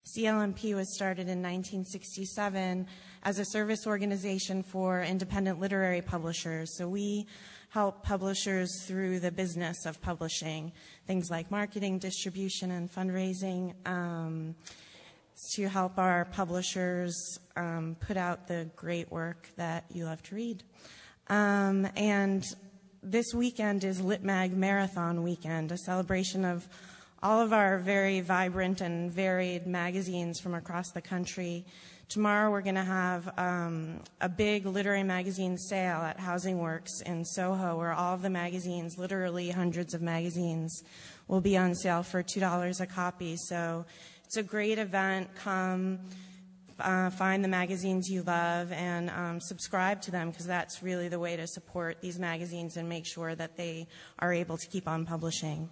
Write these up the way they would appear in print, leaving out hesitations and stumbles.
CLMP was started in 1967 as a service organization for independent literary publishers. So we help publishers through the business of publishing, things like marketing, distribution, and fundraising, to help our publishers put out the great work that you love to read. And this weekend is LitMag Marathon Weekend, a celebration of all of our very vibrant and varied magazines from across the country. Tomorrow we're going to have a big literary magazine sale at Housing Works in Soho, where all of the magazines, literally hundreds of magazines, will be on sale for $2 a copy. So it's a great event. Come find the magazines you love and subscribe to them, because that's really the way to support these magazines and make sure that they are able to keep on publishing.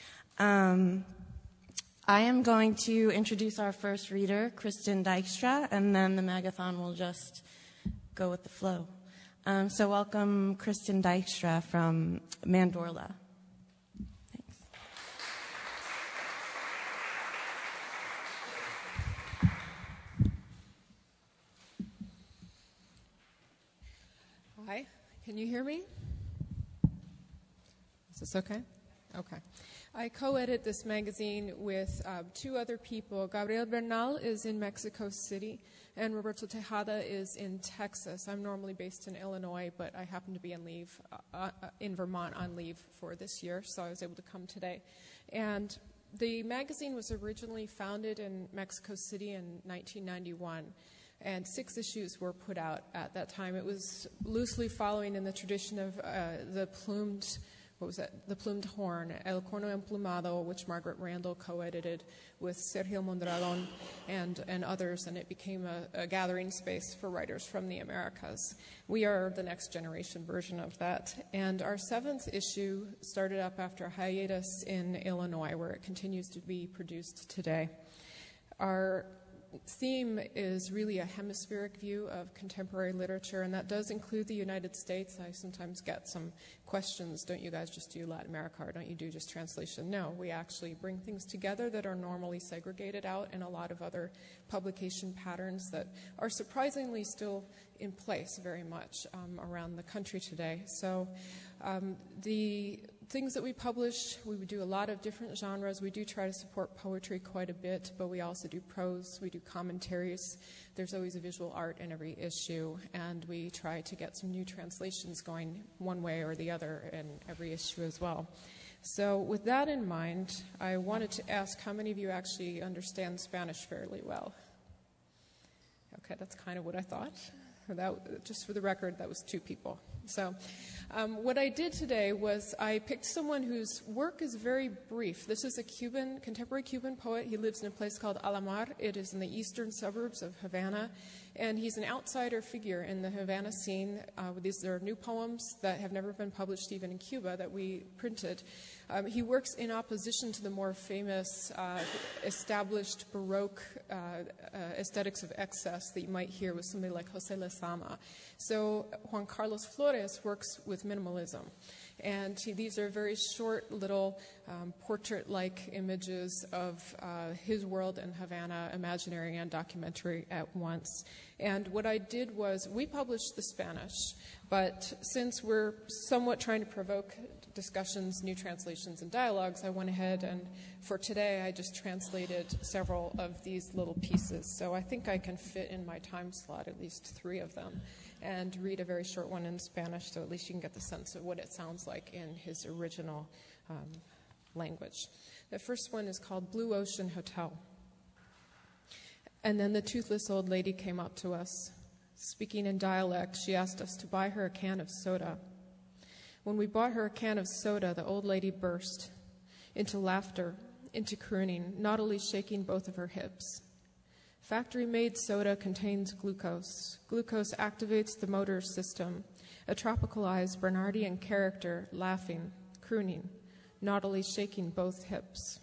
I am going to introduce our first reader, Kristen Dykstra, and then the Magathon will just go with the flow. So welcome Kristen Dykstra from Mandorla. Thanks. Hi, can you hear me? Is this okay? Okay. I co-edit this magazine with two other people. Gabriel Bernal is in Mexico City, and Roberto Tejada is in Texas. I'm normally based in Illinois, but I happen to be on leave in Vermont on leave for this year, so I was able to come today. And the magazine was originally founded in Mexico City in 1991. And 6 issues were put out at that time. It was loosely following in the tradition of the plumed horn, El Corno Emplumado, which Margaret Randall co-edited with Sergio Mondragon and others, and it became a gathering space for writers from the Americas. We are the next generation version of that. And our 7th issue started up after a hiatus in Illinois, where it continues to be produced today. Our theme is really a hemispheric view of contemporary literature, and that does include the United States. I sometimes get some questions, don't you guys just do Latin America, or don't you do just translation? No, we actually bring things together that are normally segregated out in a lot of other publication patterns that are surprisingly still in place very much around the country today. So the things that we publish, we would do a lot of different genres. We do try to support poetry quite a bit, but we also do prose, we do commentaries. There's always a visual art in every issue, and we try to get some new translations going one way or the other in every issue as well. So with that in mind, I wanted to ask how many of you actually understand Spanish fairly well? Okay, that's kind of what I thought. Just for the record, that was 2 people. So what I did today was I picked someone whose work is very brief. This is a contemporary Cuban poet. He lives in a place called Alamar. It is in the eastern suburbs of Havana. And he's an outsider figure in the Havana scene. These are new poems that have never been published even in Cuba that we printed. He works in opposition to the more famous established Baroque aesthetics of excess that you might hear with somebody like José Lezama. So Juan Carlos Flores works with minimalism. And these are very short little portrait-like images of his world in Havana, imaginary and documentary at once. And what I did was, we published the Spanish, but since we're somewhat trying to provoke discussions, new translations, and dialogues, I went ahead and for today I just translated several of these little pieces. So I think I can fit in my time slot at least 3 of them and read a very short one in Spanish, so at least you can get the sense of what it sounds like in his original language. The first one is called Blue Ocean Hotel. And then the toothless old lady came up to us. Speaking in dialect, she asked us to buy her a can of soda. When we bought her a can of soda, the old lady burst into laughter, into crooning, naughtily shaking both of her hips. Factory-made soda contains glucose. Glucose activates the motor system. A tropicalized Bernardian character, laughing, crooning, naughtily shaking both hips.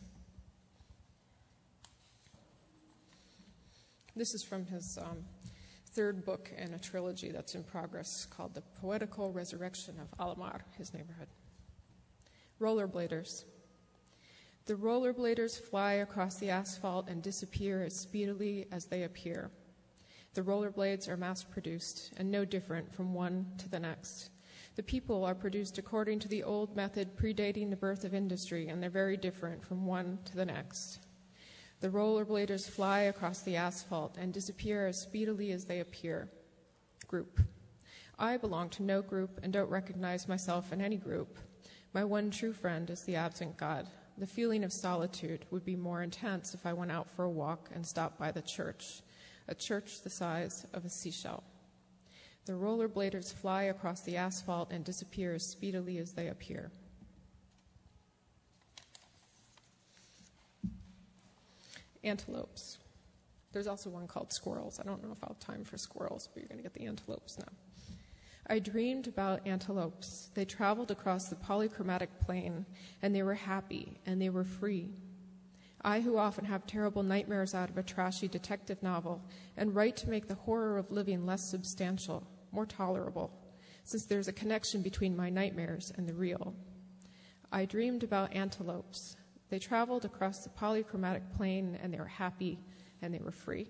This is from his 3rd book in a trilogy that's in progress called The Poetical Resurrection of Alamar, his neighborhood. Rollerbladers. The rollerbladers fly across the asphalt and disappear as speedily as they appear. The rollerblades are mass-produced and no different from one to the next. The people are produced according to the old method predating the birth of industry, and they're very different from one to the next. The rollerbladers fly across the asphalt and disappear as speedily as they appear. Group. I belong to no group and don't recognize myself in any group. My one true friend is the absent God. The feeling of solitude would be more intense if I went out for a walk and stopped by the church, a church the size of a seashell. The rollerbladers fly across the asphalt and disappear as speedily as they appear. Antelopes. There's also one called squirrels. I don't know if I'll have time for squirrels, but you're going to get the antelopes now. I dreamed about antelopes. They traveled across the polychromatic plain, and they were happy, and they were free. I, who often have terrible nightmares out of a trashy detective novel, and write to make the horror of living less substantial, more tolerable, since there's a connection between my nightmares and the real. I dreamed about antelopes. They traveled across the polychromatic plain, and they were happy, and they were free.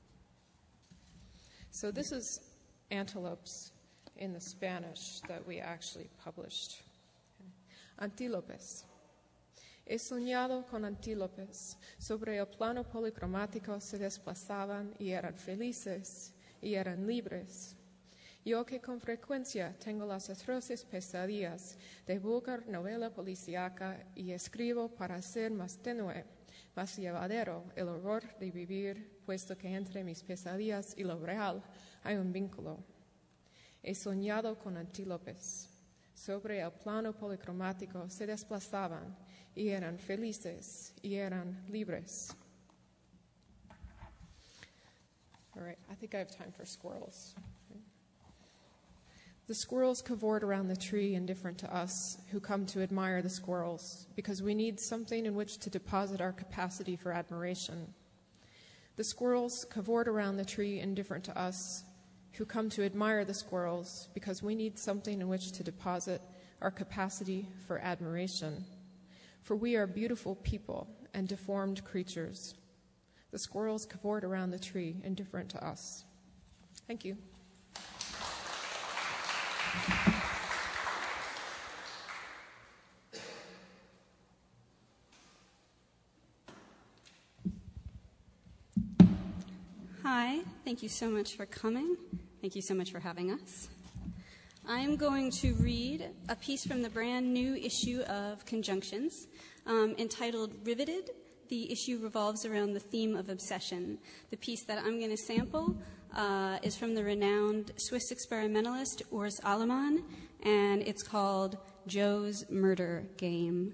So this is antelopes in the Spanish that we actually published. Antílopes. He soñado con antílopes. Sobre el plano policromático se desplazaban y eran felices y eran libres. Yo que con frecuencia tengo las atroces pesadillas de buscar novela policíaca y escribo para hacer más tenue, más llevadero el horror de vivir, puesto que entre mis pesadillas y lo real hay un vínculo. He soñado con antílopes. Sobre el plano policromático se desplazaban y eran felices y eran libres. All right, I think I have time for squirrels. The squirrels cavort around the tree, indifferent to us who come to admire the squirrels, because we need something in which to deposit our capacity for admiration. The squirrels cavort around the tree, indifferent to us who come to admire the squirrels, because we need something in which to deposit our capacity for admiration. For we are beautiful people and deformed creatures. The squirrels cavort around the tree, indifferent to us. Thank you. Hi, thank you so much for coming. Thank you so much for having us. I'm going to read a piece from the brand new issue of Conjunctions entitled Riveted. The issue revolves around the theme of obsession. The piece that I'm going to sample is from the renowned Swiss experimentalist Urs Alemann, and it's called Joe's Murder Game.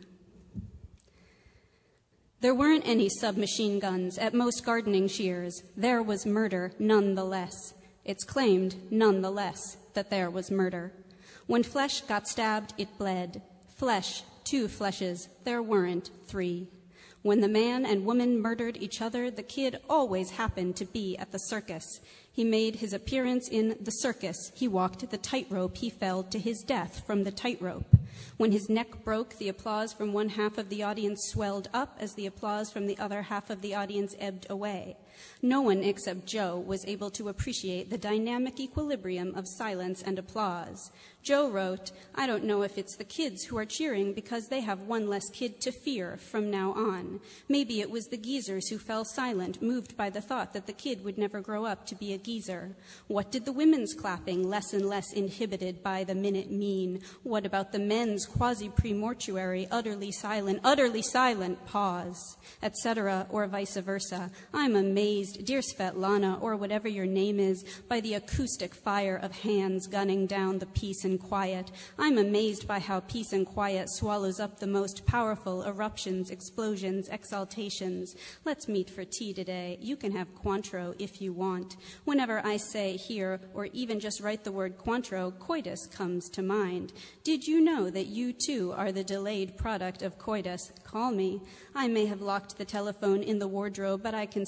There weren't any submachine guns at most gardening shears. There was murder nonetheless. It's claimed nonetheless that there was murder. When flesh got stabbed, it bled. Flesh, 2 fleshes, there weren't 3. When the man and woman murdered each other, the kid always happened to be at the circus. He made his appearance in the circus. He walked the tightrope. He fell to his death from the tightrope. When his neck broke, the applause from one half of the audience swelled up as the applause from the other half of the audience ebbed away. No one except Joe was able to appreciate the dynamic equilibrium of silence and applause. Joe wrote, "I don't know if it's the kids who are cheering because they have one less kid to fear from now on. Maybe it was the geezers who fell silent, moved by the thought that the kid would never grow up to be a geezer. What did the women's clapping, less and less inhibited by the minute, mean? What about the men's quasi-premortuary, utterly silent pause, etc., or vice versa? I'm amazed, dear Svetlana, or whatever your name is, by the acoustic fire of hands gunning down the peace and quiet. I'm amazed by how peace and quiet swallows up the most powerful eruptions, explosions, exaltations. Let's meet for tea today. You can have Cointreau if you want. Whenever I say here, or even just write the word Cointreau, coitus comes to mind. Did you know that you too are the delayed product of coitus? Call me. I may have locked the telephone in the wardrobe, but I can still hear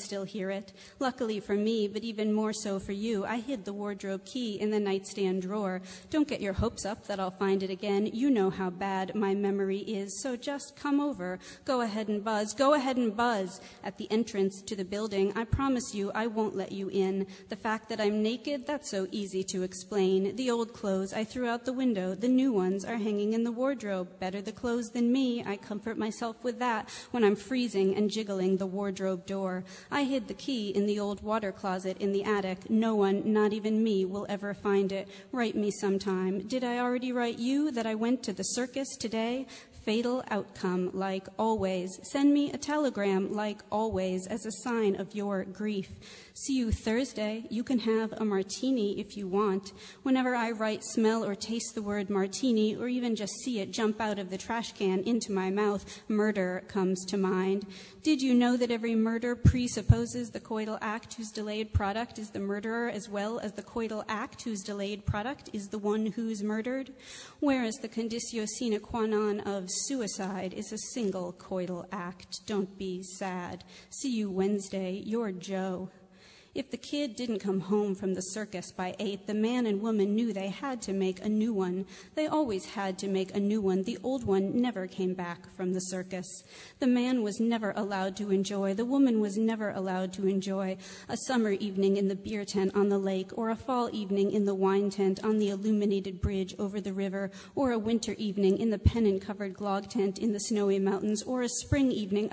spirit. Luckily for me, but even more so for you, I hid the wardrobe key in the nightstand drawer. Don't get your hopes up that I'll find it again. You know how bad my memory is, so just come over. Go ahead and buzz. Go ahead and buzz. At the entrance to the building, I promise you I won't let you in. The fact that I'm naked, that's so easy to explain. The old clothes I threw out the window. The new ones are hanging in the wardrobe. Better the clothes than me. I comfort myself with that when I'm freezing and jiggling the wardrobe door. I hid the key in the old water closet in the attic. No one, not even me, will ever find it. Write me sometime. Did I already write you that I went to the circus today? Fatal outcome, like always. Send me a telegram, like always, as a sign of your grief. See you Thursday. You can have a martini if you want. Whenever I write, smell, or taste the word martini, or even just see it jump out of the trash can into my mouth, murder comes to mind. Did you know that every murder presupposes the coital act whose delayed product is the murderer, as well as the coital act whose delayed product is the one who's murdered? Whereas the conditio sine qua non of suicide is a single coital act. Don't be sad. See you Wednesday. You're Joe. If the kid didn't come home from the circus by 8, the man and woman knew they had to make a new one. They always had to make a new one. The old one never came back from the circus. The man was never allowed to enjoy, the woman was never allowed to enjoy a summer evening in the beer tent on the lake, or a fall evening in the wine tent on the illuminated bridge over the river, or a winter evening in the pennant-covered log tent in the snowy mountains, or a spring evening.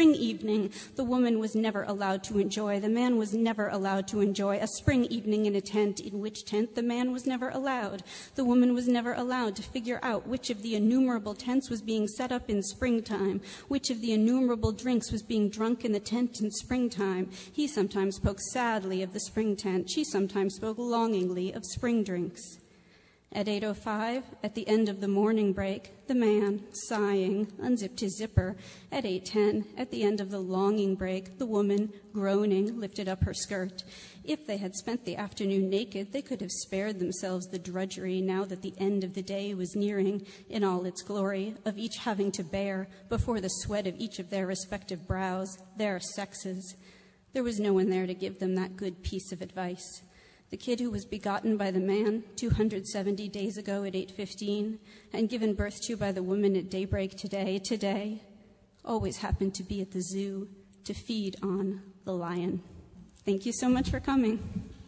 The woman was never allowed to enjoy. The man was never allowed to enjoy a spring evening in a tent, in which tent the man was never allowed. The woman was never allowed to figure out which of the innumerable tents was being set up in springtime, which of the innumerable drinks was being drunk in the tent in springtime. He sometimes spoke sadly of the spring tent. She sometimes spoke longingly of spring drinks. At 8:05, at the end of the morning break, the man, sighing, unzipped his zipper. At 8:10, at the end of the longing break, the woman, groaning, lifted up her skirt. If they had spent the afternoon naked, they could have spared themselves the drudgery, now that the end of the day was nearing, in all its glory, of each having to bear, before the sweat of each of their respective brows, their sexes. There was no one there to give them that good piece of advice. The kid who was begotten by the man 270 days ago at 8:15 and given birth to by the woman at daybreak today, always happened to be at the zoo to feed on the lion. Thank you so much for coming.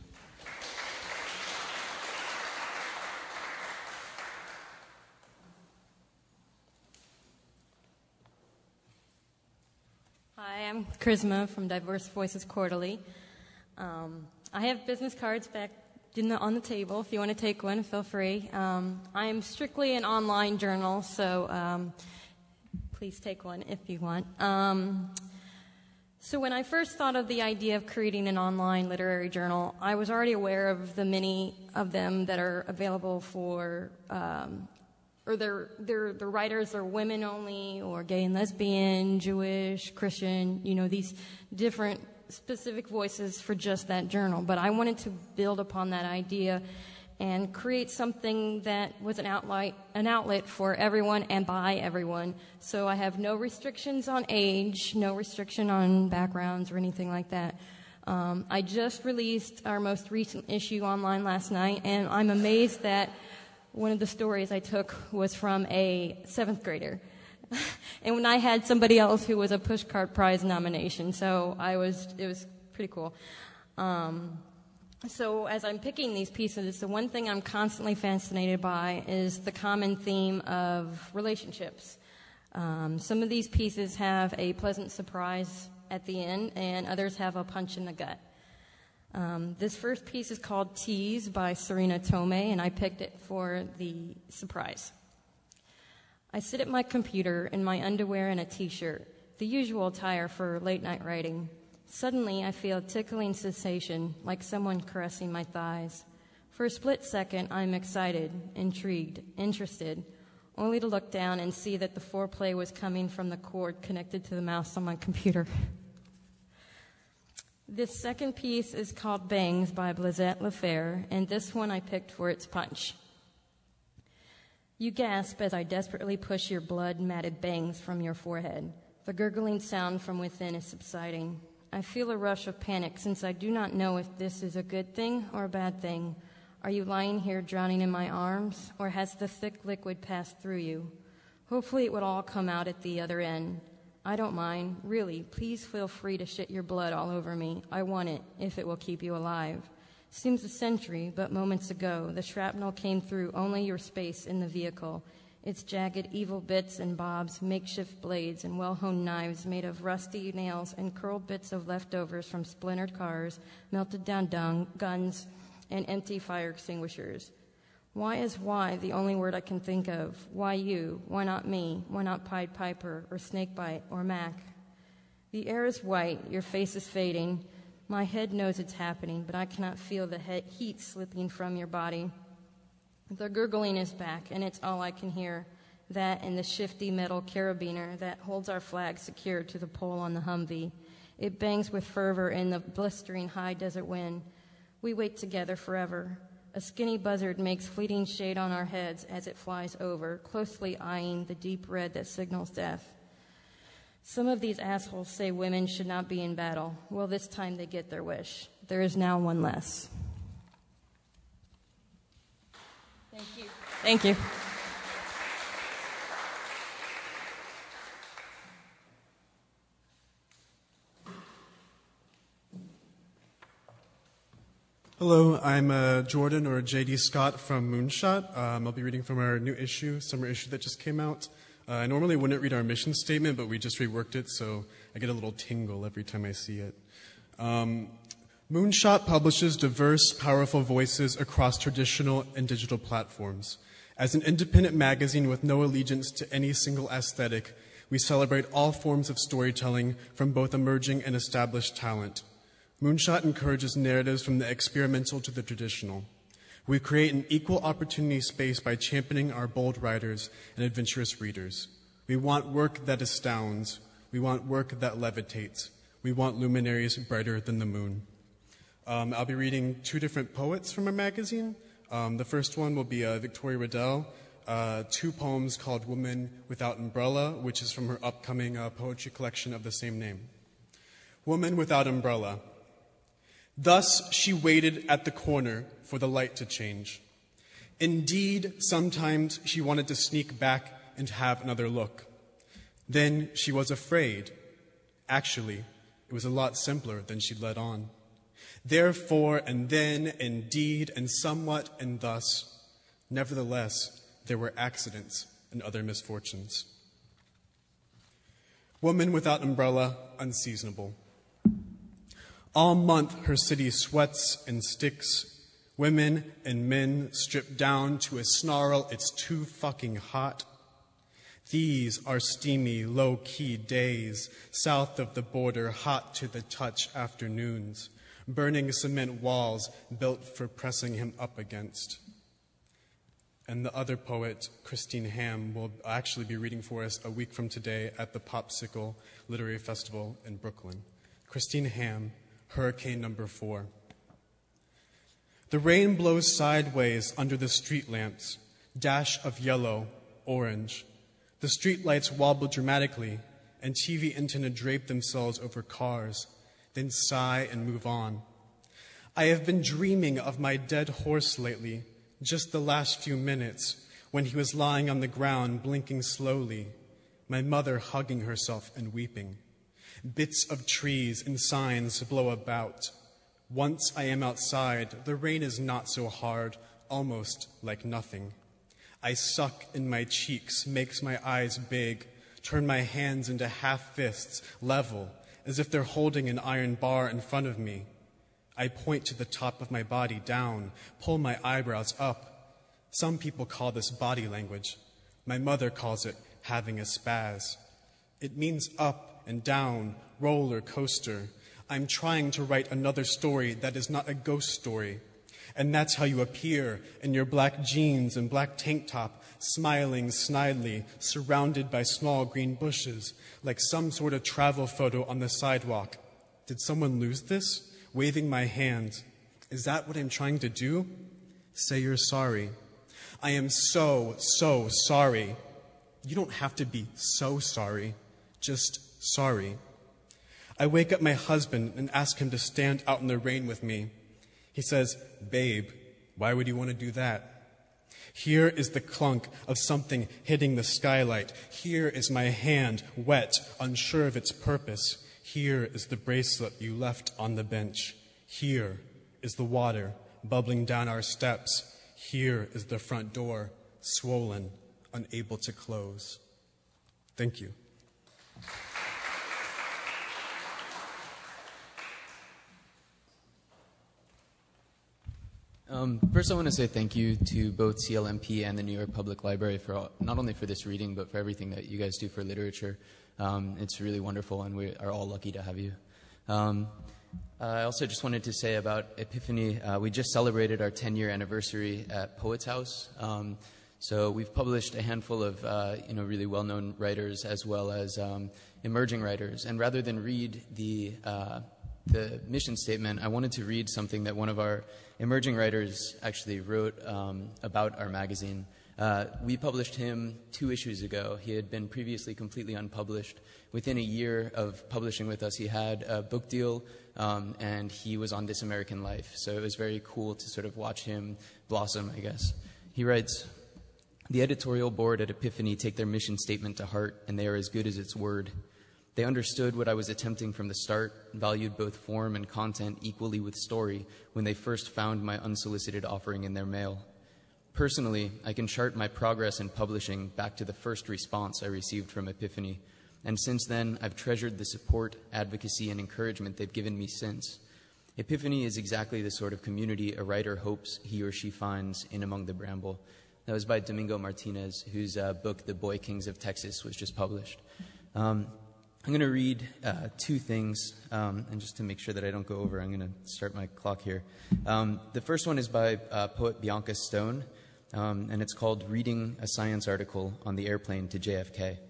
Hi, I'm Charisma from Diverse Voices Quarterly. I have business cards back on the table. If you want to take one, feel free. I'm strictly an online journal, so please take one if you want. So when I first thought of the idea of creating an online literary journal, I was already aware of the many of them that are available for, or the writers are women only, or gay and lesbian, Jewish, Christian, these different specific voices for just that journal. But I wanted to build upon that idea and create something that was an outlet for everyone and by everyone. So I have no restrictions on age, no restriction on backgrounds or anything like that. I just released our most recent issue online last night, and I'm amazed that one of the stories I took was from a 7th grader. And when I had somebody else who was a Pushcart Prize nomination, so it was pretty cool. So as I'm picking these pieces, the one thing I'm constantly fascinated by is the common theme of relationships. Some of these pieces have a pleasant surprise at the end, and others have a punch in the gut. This first piece is called Tease by Serena Tomei, and I picked it for the surprise. I sit at my computer in my underwear and a t-shirt, the usual attire for late-night writing. Suddenly, I feel a tickling sensation, like someone caressing my thighs. For a split second, I'm excited, intrigued, interested, only to look down and see that the foreplay was coming from the cord connected to the mouse on my computer. This second piece is called Bangs by Blazette Lefebvre, and this one I picked for its punch. You gasp as I desperately push your blood-matted bangs from your forehead. The gurgling sound from within is subsiding. I feel a rush of panic since I do not know if this is a good thing or a bad thing. Are you lying here drowning in my arms, or has the thick liquid passed through you? Hopefully it would all come out at the other end. I don't mind. Really, please feel free to shit your blood all over me. I want it, if it will keep you alive. Seems a century, but moments ago, the shrapnel came through only your space in the vehicle. Its jagged, evil bits and bobs, makeshift blades, and well-honed knives made of rusty nails and curled bits of leftovers from splintered cars, melted down guns, and empty fire extinguishers. Why is why the only word I can think of? Why you? Why not me? Why not Pied Piper or Snakebite or Mac? The air is white, your face is fading. My head knows it's happening, but I cannot feel the heat slipping from your body. The gurgling is back, and it's all I can hear. That and the shifty metal carabiner that holds our flag secured to the pole on the Humvee. It bangs with fervor in the blistering high desert wind. We wait together forever. A skinny buzzard makes fleeting shade on our heads as it flies over, closely eyeing the deep red that signals death. Some of these assholes say women should not be in battle. Well, this time they get their wish. There is now one less. Thank you. Thank you. Hello, I'm Jordan, or J.D. Scott from Moonshot. I'll be reading from our new issue, summer issue that just came out. I normally wouldn't read our mission statement, but we just reworked it, so I get a little tingle every time I see it. Moonshot publishes diverse, powerful voices across traditional and digital platforms. As an independent magazine with no allegiance to any single aesthetic, we celebrate all forms of storytelling from both emerging and established talent. Moonshot encourages narratives from the experimental to the traditional. We create an equal opportunity space by championing our bold writers and adventurous readers. We want work that astounds. We want work that levitates. We want luminaries brighter than the moon. I'll be reading two different poets from our magazine. The first one will be Victoria Riddell, two poems called Woman Without Umbrella, which is from her upcoming poetry collection of the same name. Woman Without Umbrella. Thus she waited at the corner for the light to change. Indeed, sometimes she wanted to sneak back and have another look. Then she was afraid. Actually, it was a lot simpler than she'd let on. Therefore, and then, indeed, and somewhat, and thus. Nevertheless, there were accidents and other misfortunes. Woman Without Umbrella, unseasonable. All month her city sweats and sticks. Women and men stripped down to a snarl, it's too fucking hot. These are steamy, low-key days, south of the border, hot to the touch afternoons, burning cement walls built for pressing him up against. And the other poet, Christine Ham, will actually be reading for us a week from today at the Popsicle Literary Festival in Brooklyn. Christine Ham, Hurricane Number 4. The rain blows sideways under the street lamps, dash of yellow, orange. The street lights wobble dramatically, and TV antennae drape themselves over cars, then sigh and move on. I have been dreaming of my dead horse lately, just the last few minutes, when he was lying on the ground, blinking slowly, my mother hugging herself and weeping. Bits of trees and signs blow about. Once I am outside, the rain is not so hard, almost like nothing. I suck in my cheeks, makes my eyes big, turn my hands into half fists, level, as if they're holding an iron bar in front of me. I point to the top of my body down, pull my eyebrows up. Some people call this body language. My mother calls it having a spaz. It means up and down, roller coaster. I'm trying to write another story that is not a ghost story. And that's how you appear in your black jeans and black tank top, smiling snidely, surrounded by small green bushes, like some sort of travel photo on the sidewalk. Did someone lose this? Waving my hand. Is that what I'm trying to do? Say you're sorry. I am so sorry. You don't have to be so sorry. Just sorry. I wake up my husband and ask him to stand out in the rain with me. He says, "Babe, why would you want to do that?" Here is the clunk of something hitting the skylight. Here is my hand, wet, unsure of its purpose. Here is the bracelet you left on the bench. Here is the water bubbling down our steps. Here is the front door, swollen, unable to close. Thank you. First, I want to say thank you to both CLMP and the New York Public Library for not only for this reading, but for everything that you guys do for literature. It's really wonderful, and we are all lucky to have you. I also just wanted to say about Epiphany, we just celebrated our 10-year anniversary at Poets House. So we've published a handful of really well-known writers as well as emerging writers. And rather than read the mission statement, I wanted to read something that one of our emerging writers actually wrote about our magazine. We published him 2 issues ago. He had been previously completely unpublished. Within a year of publishing with us, he had a book deal, and he was on This American Life. So it was very cool to sort of watch him blossom, I guess. He writes, "The editorial board at Epiphany take their mission statement to heart, and they are as good as its word. They understood what I was attempting from the start, valued both form and content equally with story when they first found my unsolicited offering in their mail. Personally, I can chart my progress in publishing back to the first response I received from Epiphany, and since then, I've treasured the support, advocacy, and encouragement they've given me since. Epiphany is exactly the sort of community a writer hopes he or she finds in Among the Bramble." That was by Domingo Martinez, whose book, The Boy Kings of Texas, was just published. I'm going to read 2 things, and just to make sure that I don't go over, I'm going to start my clock here. The first one is by poet Bianca Stone, and it's called "Reading a Science Article on the Airplane to JFK."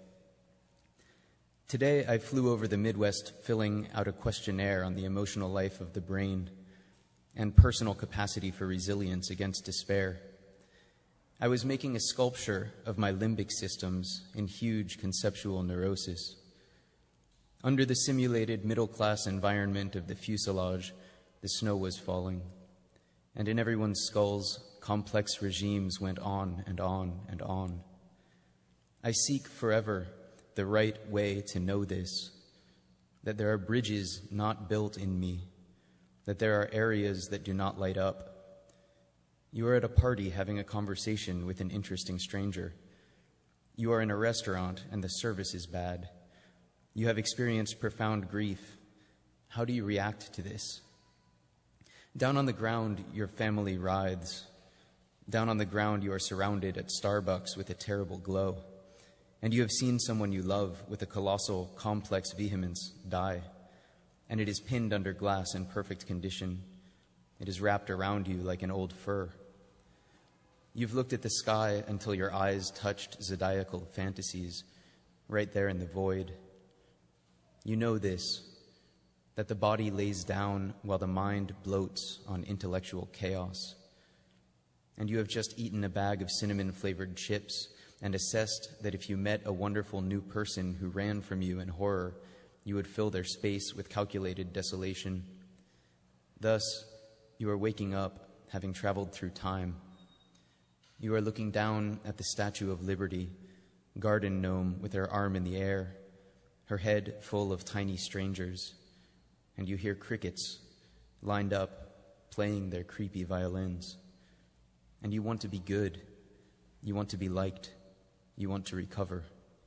"Today I flew over the Midwest filling out a questionnaire on the emotional life of the brain and personal capacity for resilience against despair. I was making a sculpture of my limbic systems in huge conceptual neurosis. Under the simulated middle-class environment of the fuselage, the snow was falling, and in everyone's skulls, complex regimes went on and on and on. I seek forever the right way to know this, that there are bridges not built in me, that there are areas that do not light up. You are at a party having a conversation with an interesting stranger. You are in a restaurant and the service is bad. You have experienced profound grief. How do you react to this? Down on the ground, your family writhes. Down on the ground, you are surrounded at Starbucks with a terrible glow. And you have seen someone you love with a colossal, complex vehemence die. And it is pinned under glass in perfect condition. It is wrapped around you like an old fur. You've looked at the sky until your eyes touched zodiacal fantasies, right there in the void. You know this, that the body lays down while the mind bloats on intellectual chaos. And you have just eaten a bag of cinnamon-flavored chips and assessed that if you met a wonderful new person who ran from you in horror, you would fill their space with calculated desolation. Thus, you are waking up, having traveled through time. You are looking down at the Statue of Liberty, garden gnome with her arm in the air, her head full of tiny strangers, and you hear crickets lined up, playing their creepy violins. And you want to be good, you want to be liked, you want to recover.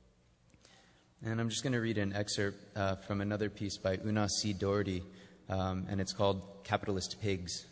And I'm just going to read an excerpt from another piece by Una C. Doherty, and it's called Capitalist Pigs.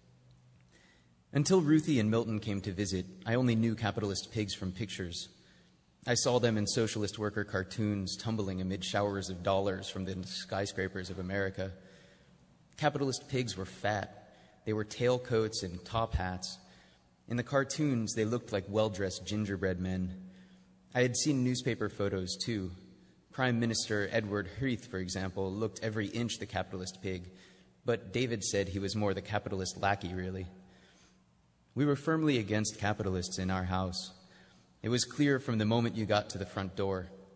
Until Ruthie and Milton came to visit, I only knew capitalist pigs from pictures. I saw them in socialist worker cartoons tumbling amid showers of dollars from the skyscrapers of America. Capitalist pigs were fat. They wore tailcoats and top hats. In the cartoons, they looked like well-dressed gingerbread men. I had seen newspaper photos, too. Prime Minister Edward Heath, for example, looked every inch the capitalist pig, but David said he was more the capitalist lackey, really. We were firmly against capitalists in our house. It was clear from the moment you got to the front door.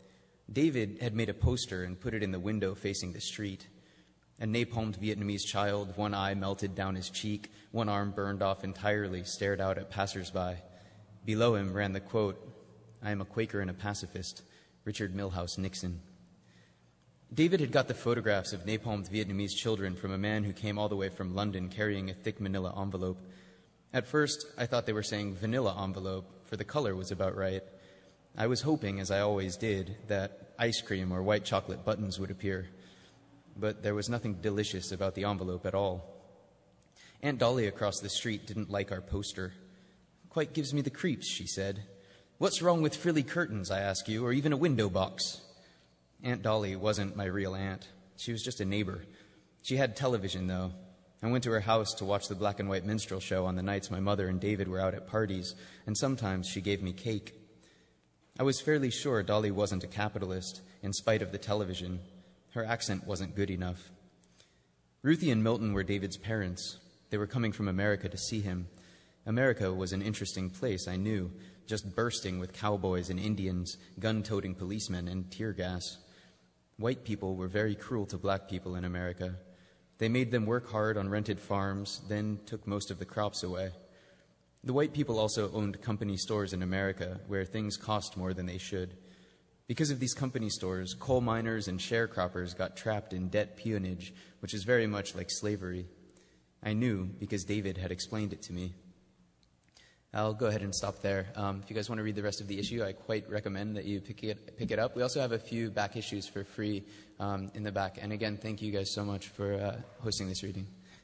David had made a poster and put it in the window facing the street. A napalmed Vietnamese child, one eye melted down his cheek, one arm burned off entirely, stared out at passersby. Below him ran the quote, "I am a Quaker and a pacifist, Richard Milhous Nixon." David had got the photographs of napalmed Vietnamese children from a man who came all the way from London carrying a thick manila envelope. At first, I thought they were saying vanilla envelope, for the color was about right. I was hoping, as I always did, that ice cream or white chocolate buttons would appear. But there was nothing delicious about the envelope at all. Aunt Dolly across the street didn't like our poster. "Quite gives me the creeps," she said. "What's wrong with frilly curtains, I ask you, or even a window box?" Aunt Dolly wasn't my real aunt. She was just a neighbor. She had television, though. I went to her house to watch the black and white minstrel show on the nights my mother and David were out at parties, and sometimes she gave me cake. I was fairly sure Dolly wasn't a capitalist, in spite of the television. Her accent wasn't good enough. Ruthie and Milton were David's parents. They were coming from America to see him. America was an interesting place, I knew, just bursting with cowboys and Indians, gun-toting policemen, and tear gas. White people were very cruel to black people in America. They made them work hard on rented farms, then took most of the crops away. The white people also owned company stores in America, where things cost more than they should. Because of these company stores, coal miners and sharecroppers got trapped in debt peonage, which is very much like slavery. I knew because David had explained it to me. I'll go ahead and stop there. If you guys want to read the rest of the issue, I quite recommend that you pick it up. We also have a few back issues for free in the back. And again, thank you guys so much for hosting this reading.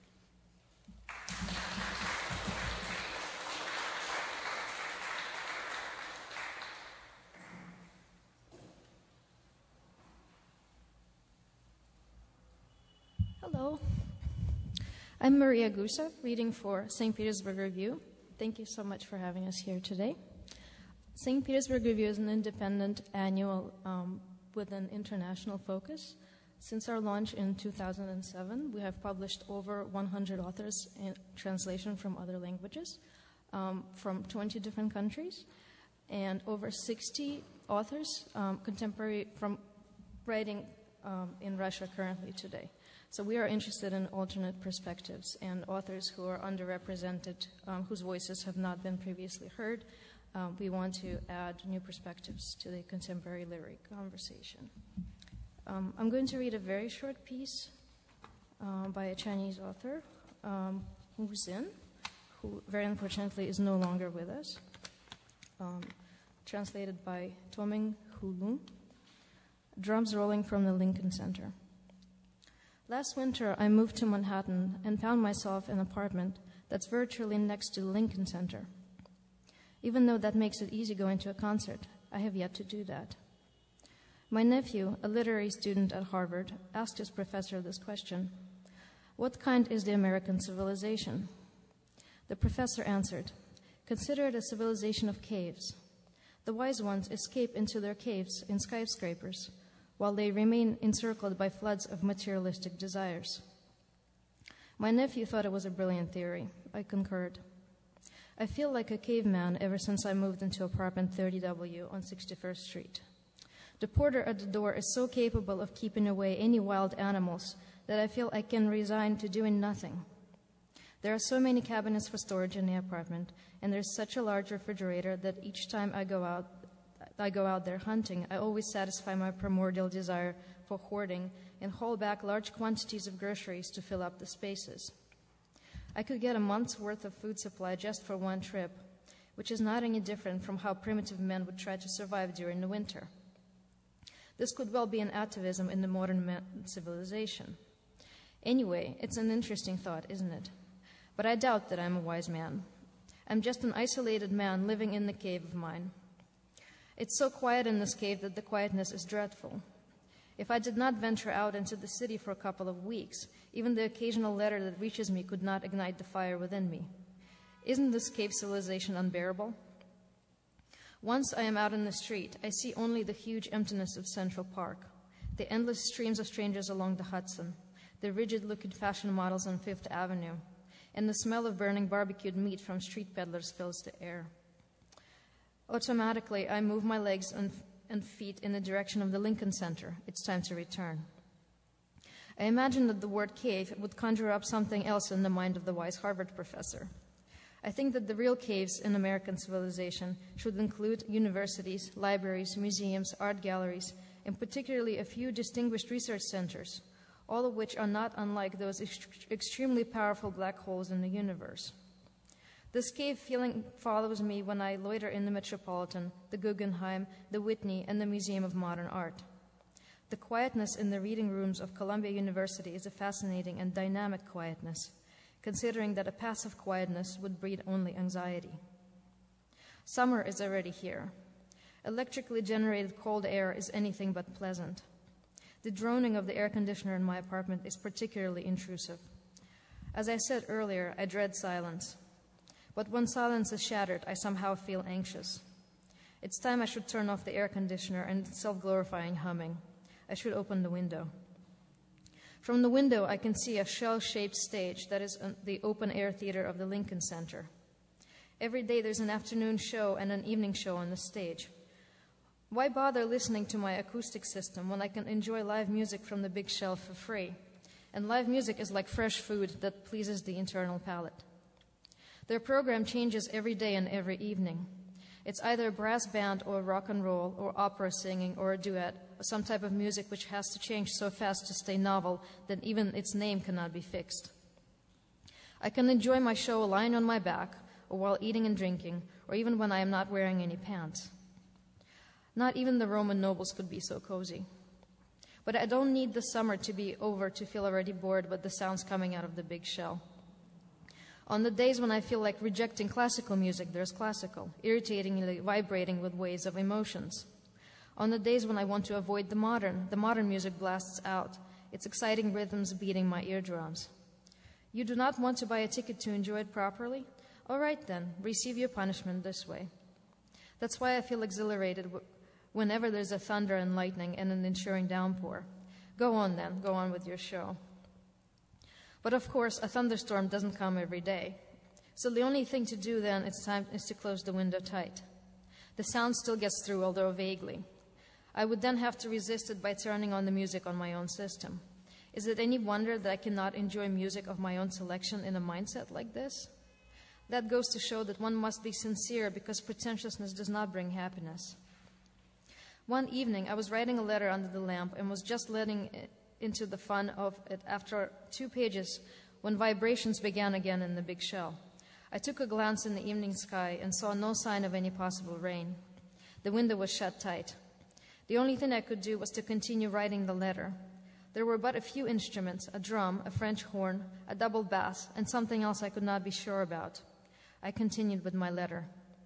Hello. I'm Maria Gusev, reading for St. Petersburg Review. Thank you so much for having us here today. St. Petersburg Review is an independent annual with an international focus. Since our launch in 2007, we have published over 100 authors in translation from other languages from 20 different countries, and over 60 authors contemporary from writing in Russia currently today. So we are interested in alternate perspectives and authors who are underrepresented, whose voices have not been previously heard. We want to add new perspectives to the contemporary literary conversation. I'm going to read a very short piece by a Chinese author, Hu Xin, who very unfortunately is no longer with us, translated by Toming Hu Lun. Drums rolling from the Lincoln Center. Last winter, I moved to Manhattan and found myself in an apartment that's virtually next to the Lincoln Center. Even though that makes it easy going to a concert, I have yet to do that. My nephew, a literary student at Harvard, asked his professor this question: "What kind is the American civilization?" The professor answered, "Consider it a civilization of caves. The wise ones escape into their caves in skyscrapers, while they remain encircled by floods of materialistic desires." My nephew thought it was a brilliant theory. I concurred. I feel like a caveman ever since I moved into apartment 30W on 61st Street. The porter at the door is so capable of keeping away any wild animals that I feel I can resign to doing nothing. There are so many cabinets for storage in the apartment, and there's such a large refrigerator that each time I go out there hunting, I always satisfy my primordial desire for hoarding and haul back large quantities of groceries to fill up the spaces. I could get a month's worth of food supply just for one trip, which is not any different from how primitive men would try to survive during the winter. This could well be an atavism in the modern civilization. Anyway, it's an interesting thought, isn't it? But I doubt that I'm a wise man. I'm just an isolated man living in the cave of mine. It's so quiet in this cave that the quietness is dreadful. If I did not venture out into the city for a couple of weeks, even the occasional letter that reaches me could not ignite the fire within me. Isn't this cave civilization unbearable? Once I am out in the street, I see only the huge emptiness of Central Park, the endless streams of strangers along the Hudson, the rigid-looking fashion models on Fifth Avenue, and the smell of burning barbecued meat from street peddlers fills the air. Automatically, I move my legs and feet in the direction of the Lincoln Center. It's time to return. I imagine that the word cave would conjure up something else in the mind of the wise Harvard professor. I think that the real caves in American civilization should include universities, libraries, museums, art galleries, and particularly a few distinguished research centers, all of which are not unlike those extremely powerful black holes in the universe. This cave feeling follows me when I loiter in the Metropolitan, the Guggenheim, the Whitney, and the Museum of Modern Art. The quietness in the reading rooms of Columbia University is a fascinating and dynamic quietness, considering that a passive quietness would breed only anxiety. Summer is already here. Electrically generated cold air is anything but pleasant. The droning of the air conditioner in my apartment is particularly intrusive. As I said earlier, I dread silence. But when silence is shattered, I somehow feel anxious. It's time I should turn off the air conditioner and self-glorifying humming. I should open the window. From the window, I can see a shell-shaped stage that is the open-air theater of the Lincoln Center. Every day there's an afternoon show and an evening show on the stage. Why bother listening to my acoustic system when I can enjoy live music from the big shelf for free? And live music is like fresh food that pleases the internal palate. Their program changes every day and every evening. It's either a brass band or rock and roll or opera singing or a duet or some type of music which has to change so fast to stay novel that even its name cannot be fixed. I can enjoy my show lying on my back or while eating and drinking or even when I am not wearing any pants. Not even the Roman nobles could be so cozy. But I don't need the summer to be over to feel already bored with the sounds coming out of the big shell. On the days when I feel like rejecting classical music, there's classical, irritatingly vibrating with waves of emotions. On the days when I want to avoid the modern music blasts out, its exciting rhythms beating my eardrums. You do not want to buy a ticket to enjoy it properly? All right then, receive your punishment this way. That's why I feel exhilarated whenever there's a thunder and lightning and an ensuing downpour. Go on then, go on with your show. But of course, a thunderstorm doesn't come every day. So the only thing to do then is to close the window tight. The sound still gets through, although vaguely. I would then have to resist it by turning on the music on my own system. Is it any wonder that I cannot enjoy music of my own selection in a mindset like this? That goes to show that one must be sincere because pretentiousness does not bring happiness. One evening, I was writing a letter under the lamp and was just letting into the fun of it after 2 pages when vibrations began again in the big shell. I took a glance in the evening sky and saw no sign of any possible rain. The window was shut tight. The only thing I could do was to continue writing the letter. There were but a few instruments, a drum, a French horn, a double bass, and something else I could not be sure about. I continued with my letter.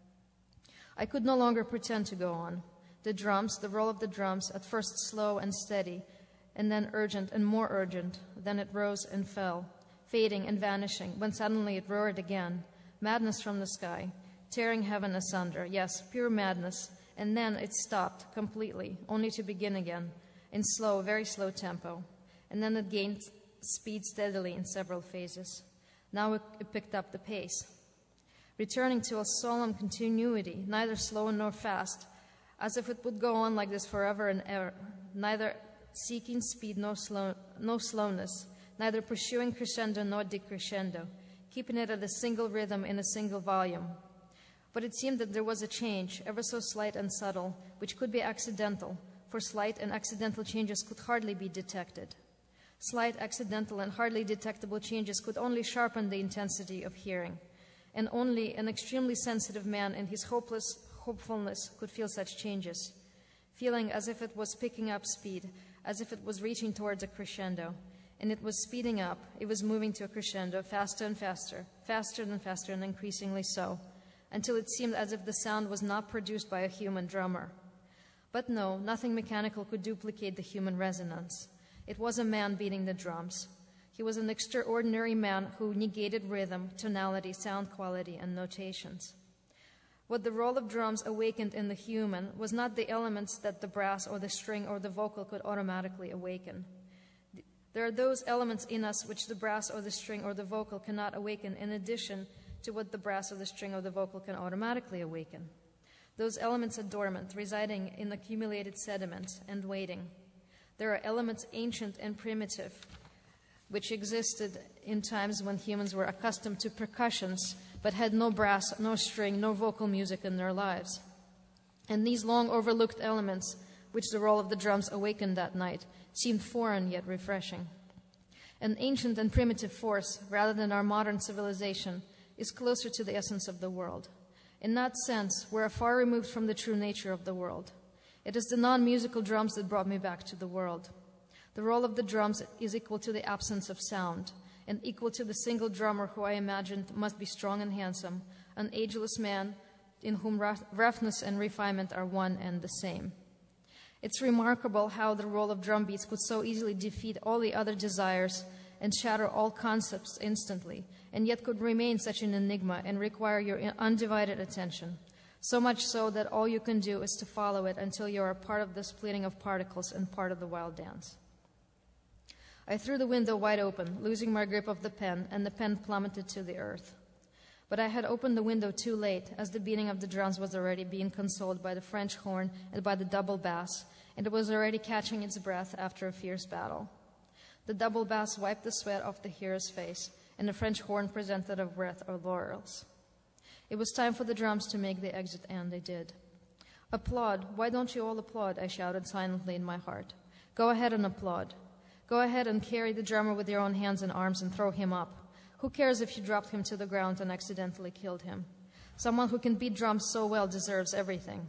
I could no longer pretend to go on. The drums, the roll of the drums, at first slow and steady, and then urgent and more urgent. Then it rose and fell, fading and vanishing, when suddenly it roared again. Madness from the sky, tearing heaven asunder. Yes, pure madness. And then it stopped completely, only to begin again, in slow, very slow tempo. And then it gained speed steadily in several phases. Now it picked up the pace, returning to a solemn continuity, neither slow nor fast, as if it would go on like this forever and ever, neither seeking speed nor slowness, neither pursuing crescendo nor decrescendo, keeping it at a single rhythm in a single volume. But it seemed that there was a change, ever so slight and subtle, which could be accidental, for slight and accidental changes could hardly be detected. Slight, accidental, and hardly detectable changes could only sharpen the intensity of hearing, and only an extremely sensitive man in his hopefulness could feel such changes, feeling as if it was picking up speed, as if it was reaching towards a crescendo. And it was speeding up, it was moving to a crescendo, faster and faster, faster and faster, and increasingly so, until it seemed as if the sound was not produced by a human drummer. But no, nothing mechanical could duplicate the human resonance. It was a man beating the drums. He was an extraordinary man who negated rhythm, tonality, sound quality, and notations. What the roll of drums awakened in the human was not the elements that the brass or the string or the vocal could automatically awaken. There are those elements in us which the brass or the string or the vocal cannot awaken in addition to what the brass or the string or the vocal can automatically awaken. Those elements are dormant, residing in accumulated sediment and waiting. There are elements ancient and primitive, which existed in times when humans were accustomed to percussions, but had no brass, no string, no vocal music in their lives. And these long overlooked elements, which the roll of the drums awakened that night, seemed foreign yet refreshing. An ancient and primitive force, rather than our modern civilization, is closer to the essence of the world. In that sense, we're far removed from the true nature of the world. It is the non-musical drums that brought me back to the world. The roll of the drums is equal to the absence of sound, and equal to the single drummer who I imagined must be strong and handsome, an ageless man in whom roughness and refinement are one and the same. It's remarkable how the roll of drum beats could so easily defeat all the other desires and shatter all concepts instantly, and yet could remain such an enigma and require your undivided attention, so much so that all you can do is to follow it until you are part of the splitting of particles and part of the wild dance. I threw the window wide open, losing my grip of the pen, and the pen plummeted to the earth. But I had opened the window too late, as the beating of the drums was already being consoled by the French horn and by the double bass, and it was already catching its breath after a fierce battle. The double bass wiped the sweat off the hearer's face, and the French horn presented a wreath of laurels. It was time for the drums to make the exit, and they did. Applaud. Why don't you all applaud? I shouted silently in my heart. Go ahead and applaud. Go ahead and carry the drummer with your own hands and arms and throw him up. Who cares if you dropped him to the ground and accidentally killed him? Someone who can beat drums so well deserves everything.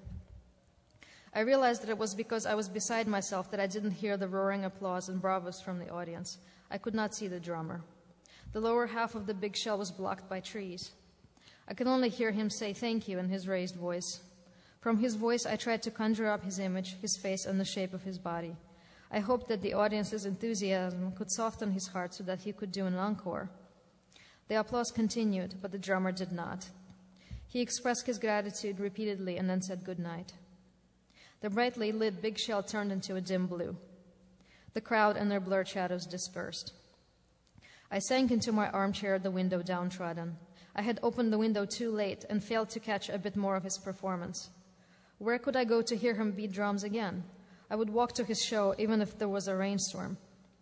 I realized that it was because I was beside myself that I didn't hear the roaring applause and bravos from the audience. I could not see the drummer. The lower half of the big shell was blocked by trees. I could only hear him say thank you in his raised voice. From his voice, I tried to conjure up his image, his face, and the shape of his body. I hoped that the audience's enthusiasm could soften his heart so that he could do an encore. The applause continued, but the drummer did not. He expressed his gratitude repeatedly and then said good night. The brightly lit big shell turned into a dim blue. The crowd and their blurred shadows dispersed. I sank into my armchair at the window, downtrodden. I had opened the window too late and failed to catch a bit more of his performance. Where could I go to hear him beat drums again? I would walk to his show even if there was a rainstorm.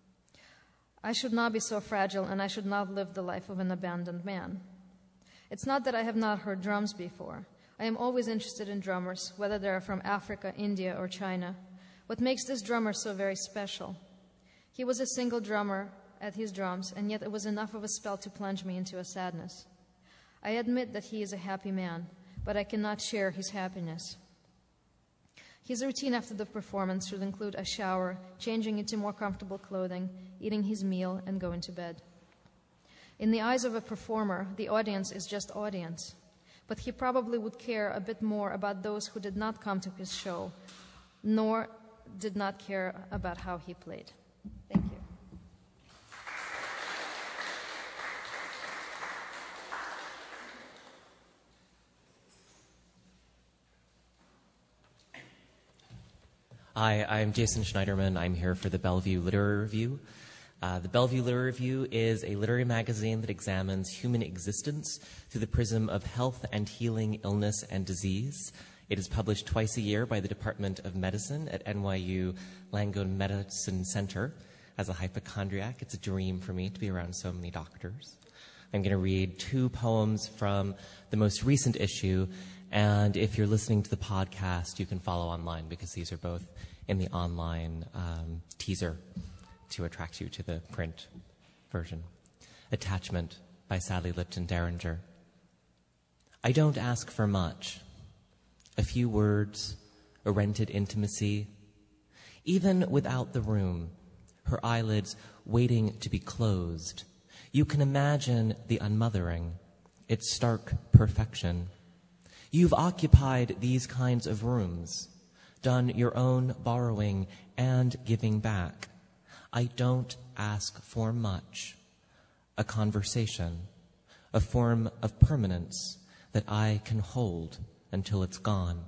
I should not be so fragile, and I should not live the life of an abandoned man. It's not that I have not heard drums before. I am always interested in drummers, whether they are from Africa, India, or China. What makes this drummer so very special? He was a single drummer at his drums, and yet it was enough of a spell to plunge me into a sadness. I admit that he is a happy man, but I cannot share his happiness. His routine after the performance should include a shower, changing into more comfortable clothing, eating his meal, and going to bed. In the eyes of a performer, the audience is just audience, but he probably would care a bit more about those who did not come to his show, nor did not care about how he played. Thank you. Hi, I'm Jason Schneiderman. I'm here for the Bellevue Literary Review. The Bellevue Literary Review is a literary magazine that examines human existence through the prism of health and healing, illness and disease. It is published twice a year by the Department of Medicine at NYU Langone Medicine Center. As a hypochondriac, it's a dream for me to be around so many doctors. I'm going to read 2 poems from the most recent issue, and if you're listening to the podcast, you can follow online because these are both in the online teaser to attract you to the print version. Attachment by Sally Lipton Derringer. I don't ask for much. A few words, a rented intimacy. Even without the room, her eyelids waiting to be closed, you can imagine the unmothering, its stark perfection. You've occupied these kinds of rooms, done your own borrowing and giving back. I don't ask for much. A conversation, a form of permanence that I can hold until it's gone.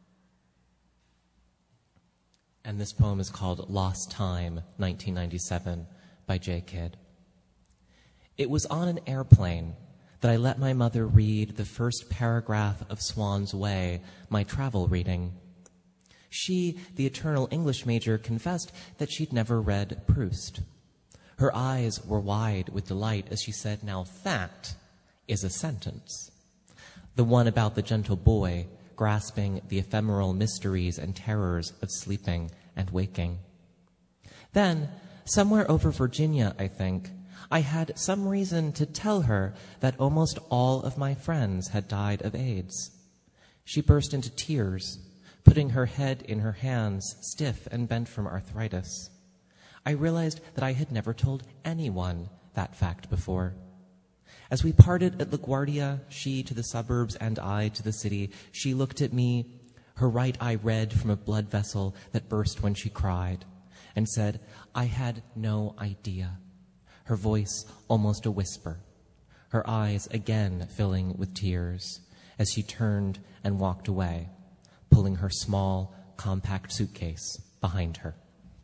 And this poem is called Lost Time, 1997, by J. Kidd. It was on an airplane that I let my mother read the first paragraph of Swan's Way, my travel reading. She, the eternal English major, confessed that she'd never read Proust. Her eyes were wide with delight as she said, "Now that is a sentence." The one about the gentle boy grasping the ephemeral mysteries and terrors of sleeping and waking. Then, somewhere over Virginia, I think, I had some reason to tell her that almost all of my friends had died of AIDS. She burst into tears, putting her head in her hands, stiff and bent from arthritis. I realized that I had never told anyone that fact before. As we parted at LaGuardia, she to the suburbs and I to the city, she looked at me, her right eye red from a blood vessel that burst when she cried, and said, "I had no idea," her voice almost a whisper, her eyes again filling with tears as she turned and walked away, pulling her small, compact suitcase behind her.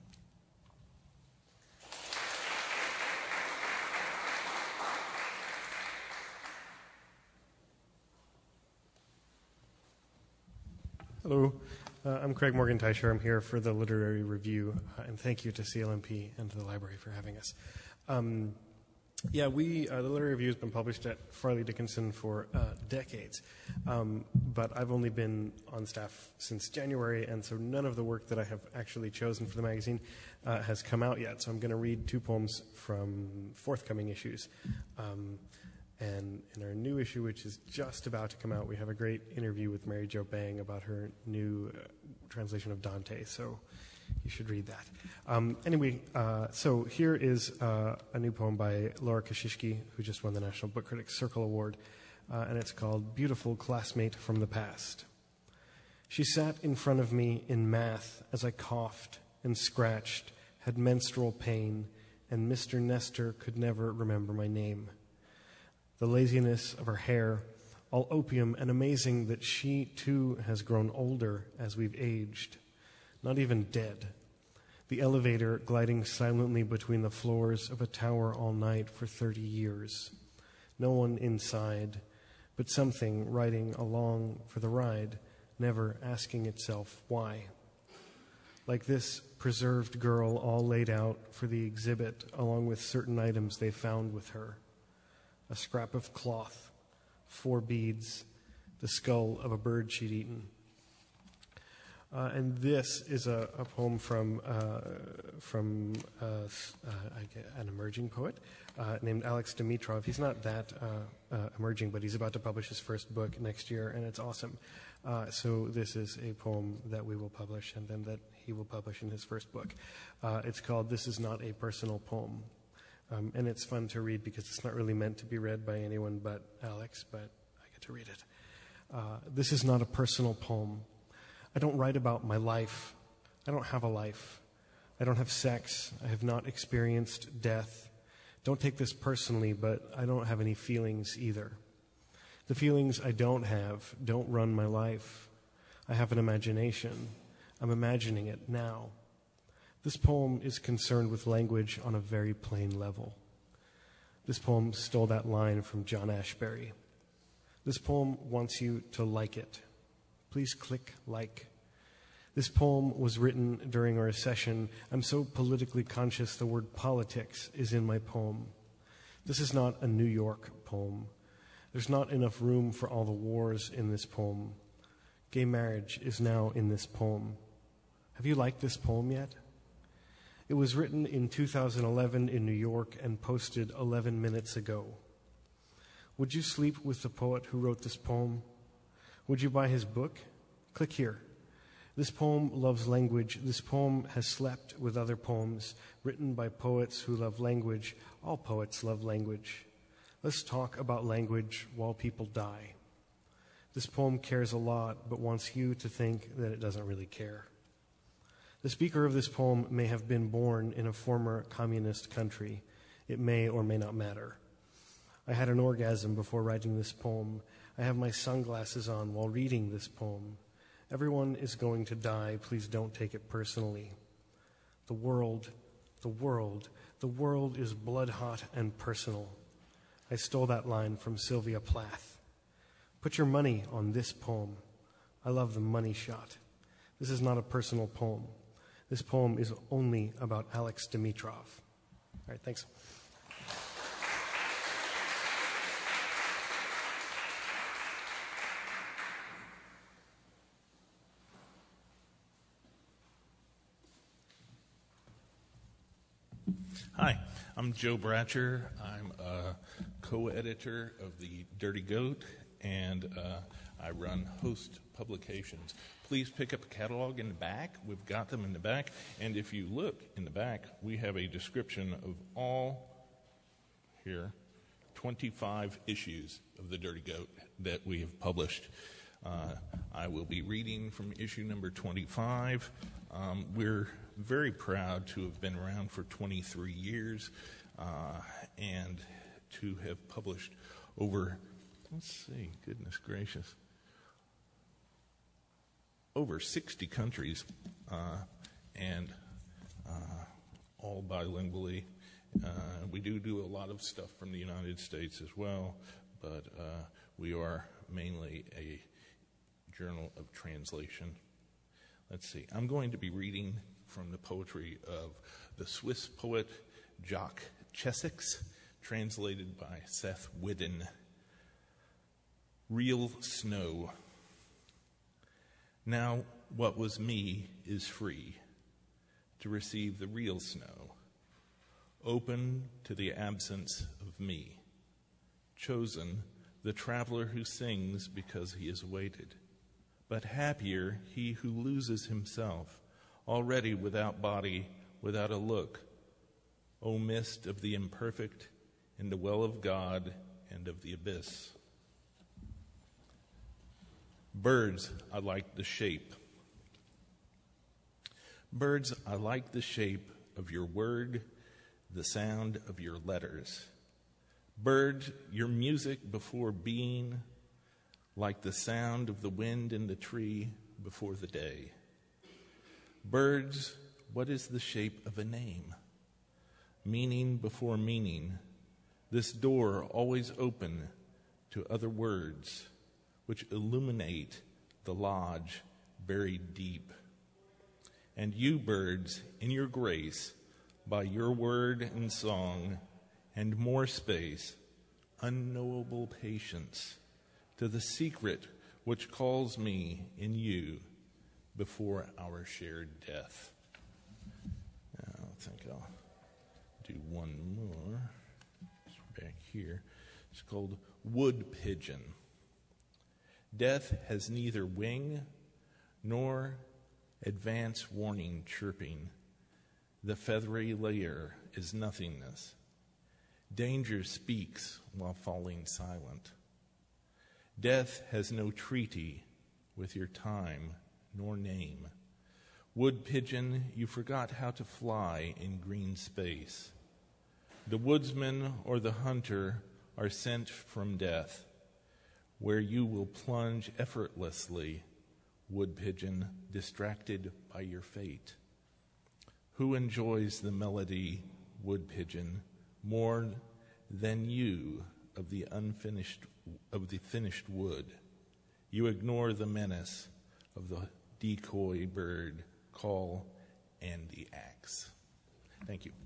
Hello, I'm Craig Morgan-Teicher. I'm here for the Literary Review, and thank you to CLMP and to the library for having us. The Literary Review has been published at Farley Dickinson for decades, but I've only been on staff since January, and so none of the work that I have actually chosen for the magazine has come out yet. So I'm going to read 2 poems from forthcoming issues. And in our new issue, which is just about to come out, we have a great interview with Mary Jo Bang about her new translation of Dante, so you should read that. So here is a new poem by Laura Kosciuszki, who just won the National Book Critics Circle Award, and it's called Beautiful Classmate from the Past. She sat in front of me in math as I coughed and scratched, had menstrual pain, and Mr. Nestor could never remember my name. The laziness of her hair, all opium, and amazing that she too has grown older as we've aged, not even dead. The elevator gliding silently between the floors of a tower all night for 30 years. No one inside, but something riding along for the ride, never asking itself why. Like this preserved girl all laid out for the exhibit along with certain items they found with her. A scrap of cloth, 4 beads, the skull of a bird she'd eaten. And this is a poem from an emerging poet named Alex Dimitrov. He's not that emerging, but he's about to publish his first book next year, and it's awesome. So this is a poem that we will publish, and then that he will publish in his first book. It's called This Is Not a Personal Poem. And it's fun to read because it's not really meant to be read by anyone but Alex, but I get to read it. This is not a personal poem. I don't write about my life. I don't have a life. I don't have sex. I have not experienced death. Don't take this personally, but I don't have any feelings either. The feelings I don't have don't run my life. I have an imagination. I'm imagining it now. This poem is concerned with language on a very plain level. This poem stole that line from John Ashbery. This poem wants you to like it. Please click like. This poem was written during our session. I'm so politically conscious the word politics is in my poem. This is not a New York poem. There's not enough room for all the wars in this poem. Gay marriage is now in this poem. Have you liked this poem yet? It was written in 2011 in New York and posted 11 minutes ago. Would you sleep with the poet who wrote this poem? Would you buy his book? Click here. This poem loves language. This poem has slept with other poems written by poets who love language. All poets love language. Let's talk about language while people die. This poem cares a lot, but wants you to think that it doesn't really care. The speaker of this poem may have been born in a former communist country. It may or may not matter. I had an orgasm before writing this poem. I have my sunglasses on while reading this poem. Everyone is going to die. Please don't take it personally. The world is blood hot and personal. I stole that line from Sylvia Plath. Put your money on this poem. I love the money shot. This is not a personal poem. This poem is only about Alex Dimitrov. All right, thanks. Hi, I'm Joe Bratcher. I'm a co-editor of the Dirty Goat, and I run Host Publications. Please pick up a catalog in the back. We've got them in the back. And if you look in the back, we have a description of all, 25 issues of the Dirty Goat that we have published. I will be reading from issue number 25. We're very proud to have been around for 23 years and to have published over, goodness gracious, over 60 countries and all bilingually. We do a lot of stuff from the United States as well, but we are mainly a journal of translation. Let's see. I'm going to be reading from the poetry of the Swiss poet Jacques Chessex, translated by Seth Whiddon. Real Snow. Now what was me is free to receive the real snow, open to the absence of me, chosen the traveler who sings because he is awaited, but happier he who loses himself, already without body, without a look, O mist of the imperfect in the well of God and of the abyss. Birds, I like the shape. Birds, I like the shape of your word, the sound of your letters. Birds, your music before being, like the sound of the wind in the tree before the day. Birds, what is the shape of a name? Meaning before meaning, this door always open to other words, which illuminate the lodge buried deep. And you, birds, in your grace, by your word and song, and more space, unknowable patience, to the secret which calls me in you before our shared death. Now, I think I'll do one more. It's back here. It's called Wood Pigeon. Death has neither wing nor advance warning chirping. The feathery layer is nothingness. Danger speaks while falling silent. Death has no treaty with your time nor name. Wood pigeon, you forgot how to fly in green space. The woodsman or the hunter are sent from death, where you will plunge effortlessly, wood pigeon, distracted by your fate. Who enjoys the melody, wood pigeon, more than you of the finished wood? You ignore the menace of the decoy bird call and the axe. Thank you.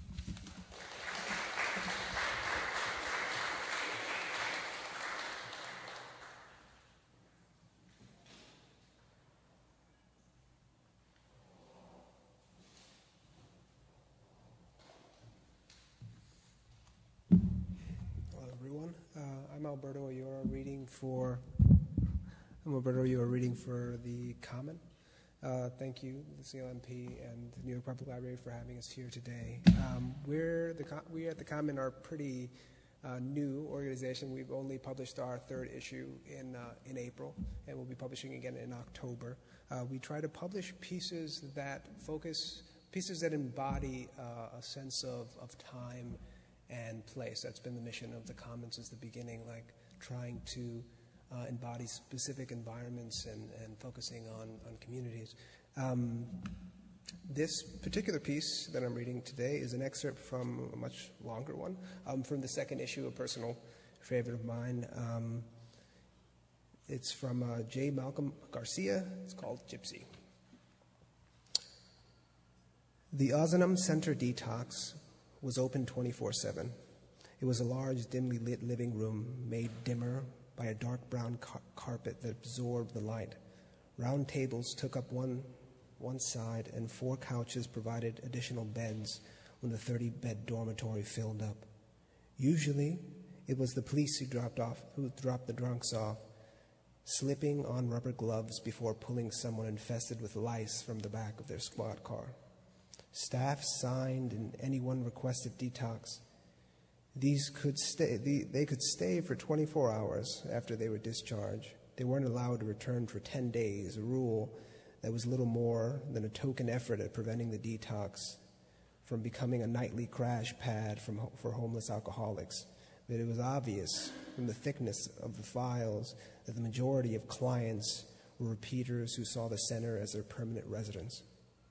Hello, everyone. I'm Alberto Ayora, reading for the Common. Thank you, the CLMP and the New York Public Library, for having us here today. We at the Common are a pretty new organization. We've only published our third issue in April, and we'll be publishing again in October. We try to publish pieces that embody a sense of time and place. That's been the mission of the Common since the beginning, like trying to embody specific environments and focusing on communities. This particular piece that I'm reading today is an excerpt from a much longer one, from the second issue, a personal favorite of mine. It's from J. Malcolm Garcia. It's called Gypsy. The Ozanam Center Detox was open 24/7. It was a large, dimly lit living room made dimmer by a dark brown carpet that absorbed the light. Round tables took up one side, and 4 couches provided additional beds when the 30-bed dormitory filled up. Usually, it was the police who dropped the drunks off, slipping on rubber gloves before pulling someone infested with lice from the back of their squad car. Staff signed, and anyone requested detox. They could stay for 24 hours after they were discharged. They weren't allowed to return for 10 days, a rule that was little more than a token effort at preventing the detox from becoming a nightly crash pad for homeless alcoholics. But it was obvious from the thickness of the files that the majority of clients were repeaters who saw the center as their permanent residence.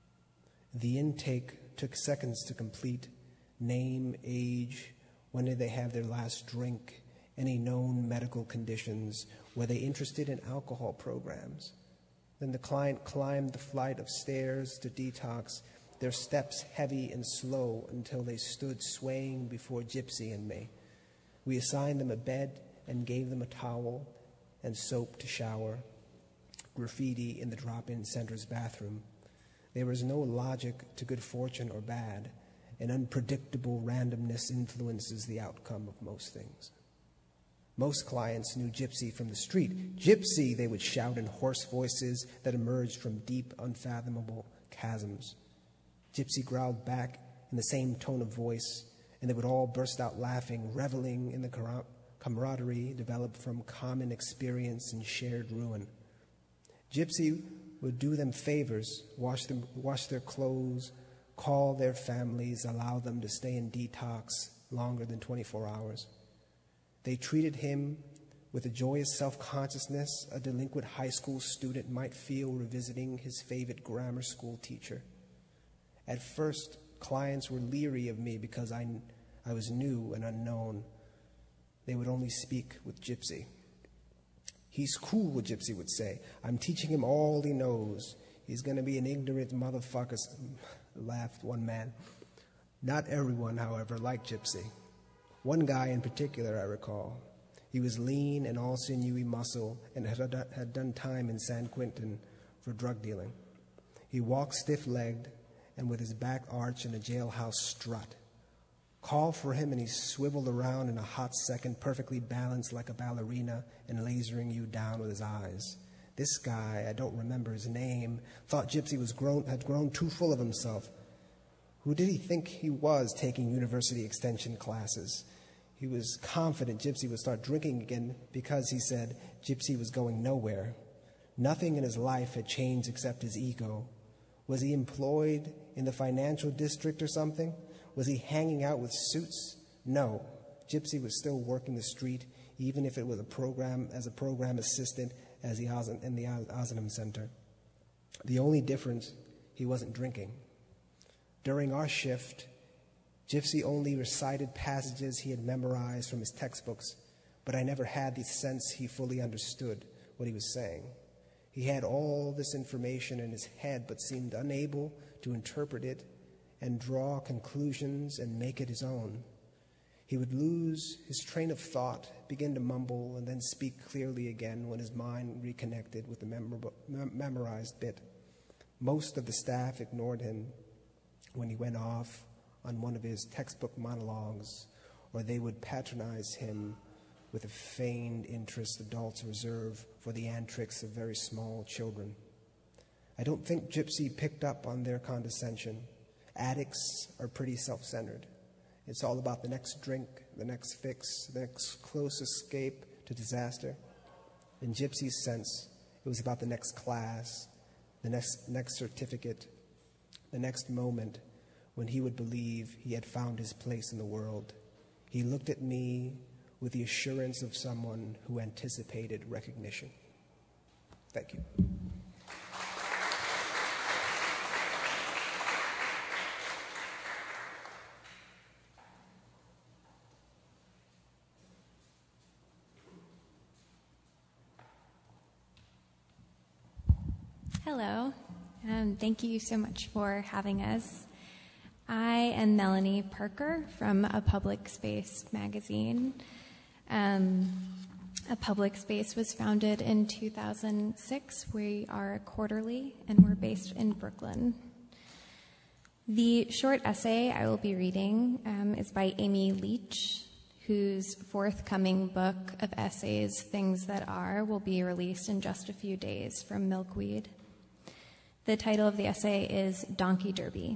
The intake took seconds to complete: name, age, when did they have their last drink, any known medical conditions, were they interested in alcohol programs. Then the client climbed the flight of stairs to detox, their steps heavy and slow until they stood swaying before Gypsy and me. We assigned them a bed and gave them a towel and soap to shower. Graffiti in the drop-in center's bathroom. There was no logic to good fortune or bad. An unpredictable randomness influences the outcome of most things. Most clients knew Gypsy from the street. "Gypsy," they would shout in hoarse voices that emerged from deep, unfathomable chasms. Gypsy growled back in the same tone of voice, and they would all burst out laughing, reveling in the camaraderie developed from common experience and shared ruin. Gypsy would do them favors, wash their clothes, call their families, allow them to stay in detox longer than 24 hours. They treated him with a joyous self-consciousness a delinquent high school student might feel revisiting his favorite grammar school teacher. At first, clients were leery of me because I was new and unknown. They would only speak with Gypsy. "He's cool," Gypsy would say. "I'm teaching him all he knows. He's going to be an ignorant motherfucker," laughed one man. Not everyone, however, liked Gypsy. One guy in particular I recall. He was lean and all sinewy muscle and had done time in San Quentin for drug dealing. He walked stiff-legged and with his back arched in a jailhouse strut. Call for him and he swiveled around in a hot second, perfectly balanced like a ballerina and lasering you down with his eyes. This guy, I don't remember his name, thought Gypsy had grown too full of himself. Who did he think he was taking university extension classes? He was confident Gypsy would start drinking again because, he said, Gypsy was going nowhere. Nothing in his life had changed except his ego. Was he employed in the financial district or something? Was he hanging out with suits? No. Gypsy was still working the street, even if it was a program assistant in the Ozanam Center. The only difference, he wasn't drinking. During our shift, Gypsy only recited passages he had memorized from his textbooks, but I never had the sense he fully understood what he was saying. He had all this information in his head, but seemed unable to interpret it and draw conclusions and make it his own. He would lose his train of thought, begin to mumble, and then speak clearly again when his mind reconnected with the memorized bit. Most of the staff ignored him when he went off on one of his textbook monologues, or they would patronize him with a feigned interest adults reserve for the antics of very small children. I don't think Gypsy picked up on their condescension. Addicts are pretty self-centered. It's all about the next drink, the next fix, the next close escape to disaster. In Gypsy's sense, it was about the next class, the next certificate, the next moment when he would believe he had found his place in the world. He looked at me with the assurance of someone who anticipated recognition. Thank you. Hello. Thank you so much for having us. I am Melanie Parker from A Public Space magazine. A Public Space was founded in 2006. We are a quarterly, and we're based in Brooklyn. The short essay I will be reading is by Amy Leach, whose forthcoming book of essays, Things That Are, will be released in just a few days from Milkweed. The title of the essay is Donkey Derby.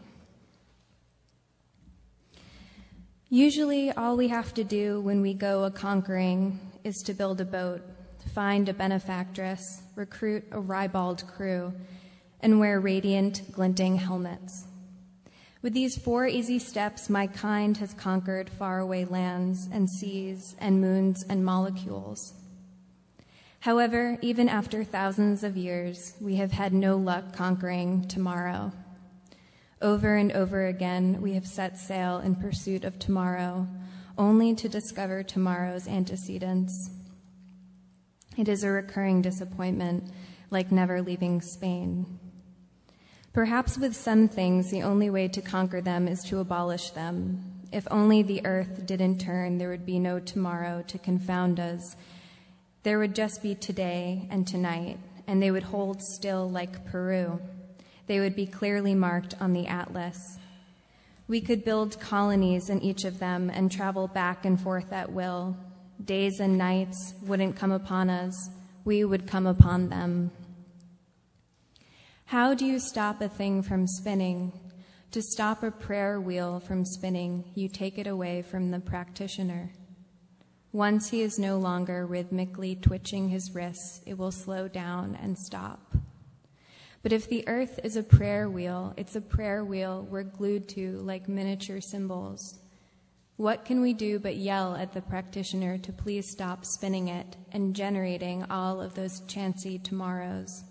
Usually all we have to do when we go a-conquering is to build a boat, find a benefactress, recruit a ribald crew, and wear radiant, glinting helmets. With these 4 easy steps, my kind has conquered faraway lands and seas and moons and molecules. However, even after thousands of years, we have had no luck conquering tomorrow. Over and over again, we have set sail in pursuit of tomorrow, only to discover tomorrow's antecedents. It is a recurring disappointment, like never leaving Spain. Perhaps with some things, the only way to conquer them is to abolish them. If only the earth didn't turn, there would be no tomorrow to confound us. There would just be today and tonight, and they would hold still like Peru. They would be clearly marked on the atlas. We could build colonies in each of them and travel back and forth at will. Days and nights wouldn't come upon us. We would come upon them. How do you stop a thing from spinning? To stop a prayer wheel from spinning, you take it away from the practitioner. Once he is no longer rhythmically twitching his wrists, it will slow down and stop. But if the earth is a prayer wheel, it's a prayer wheel we're glued to like miniature symbols. What can we do but yell at the practitioner to please stop spinning it and generating all of those chancy tomorrows?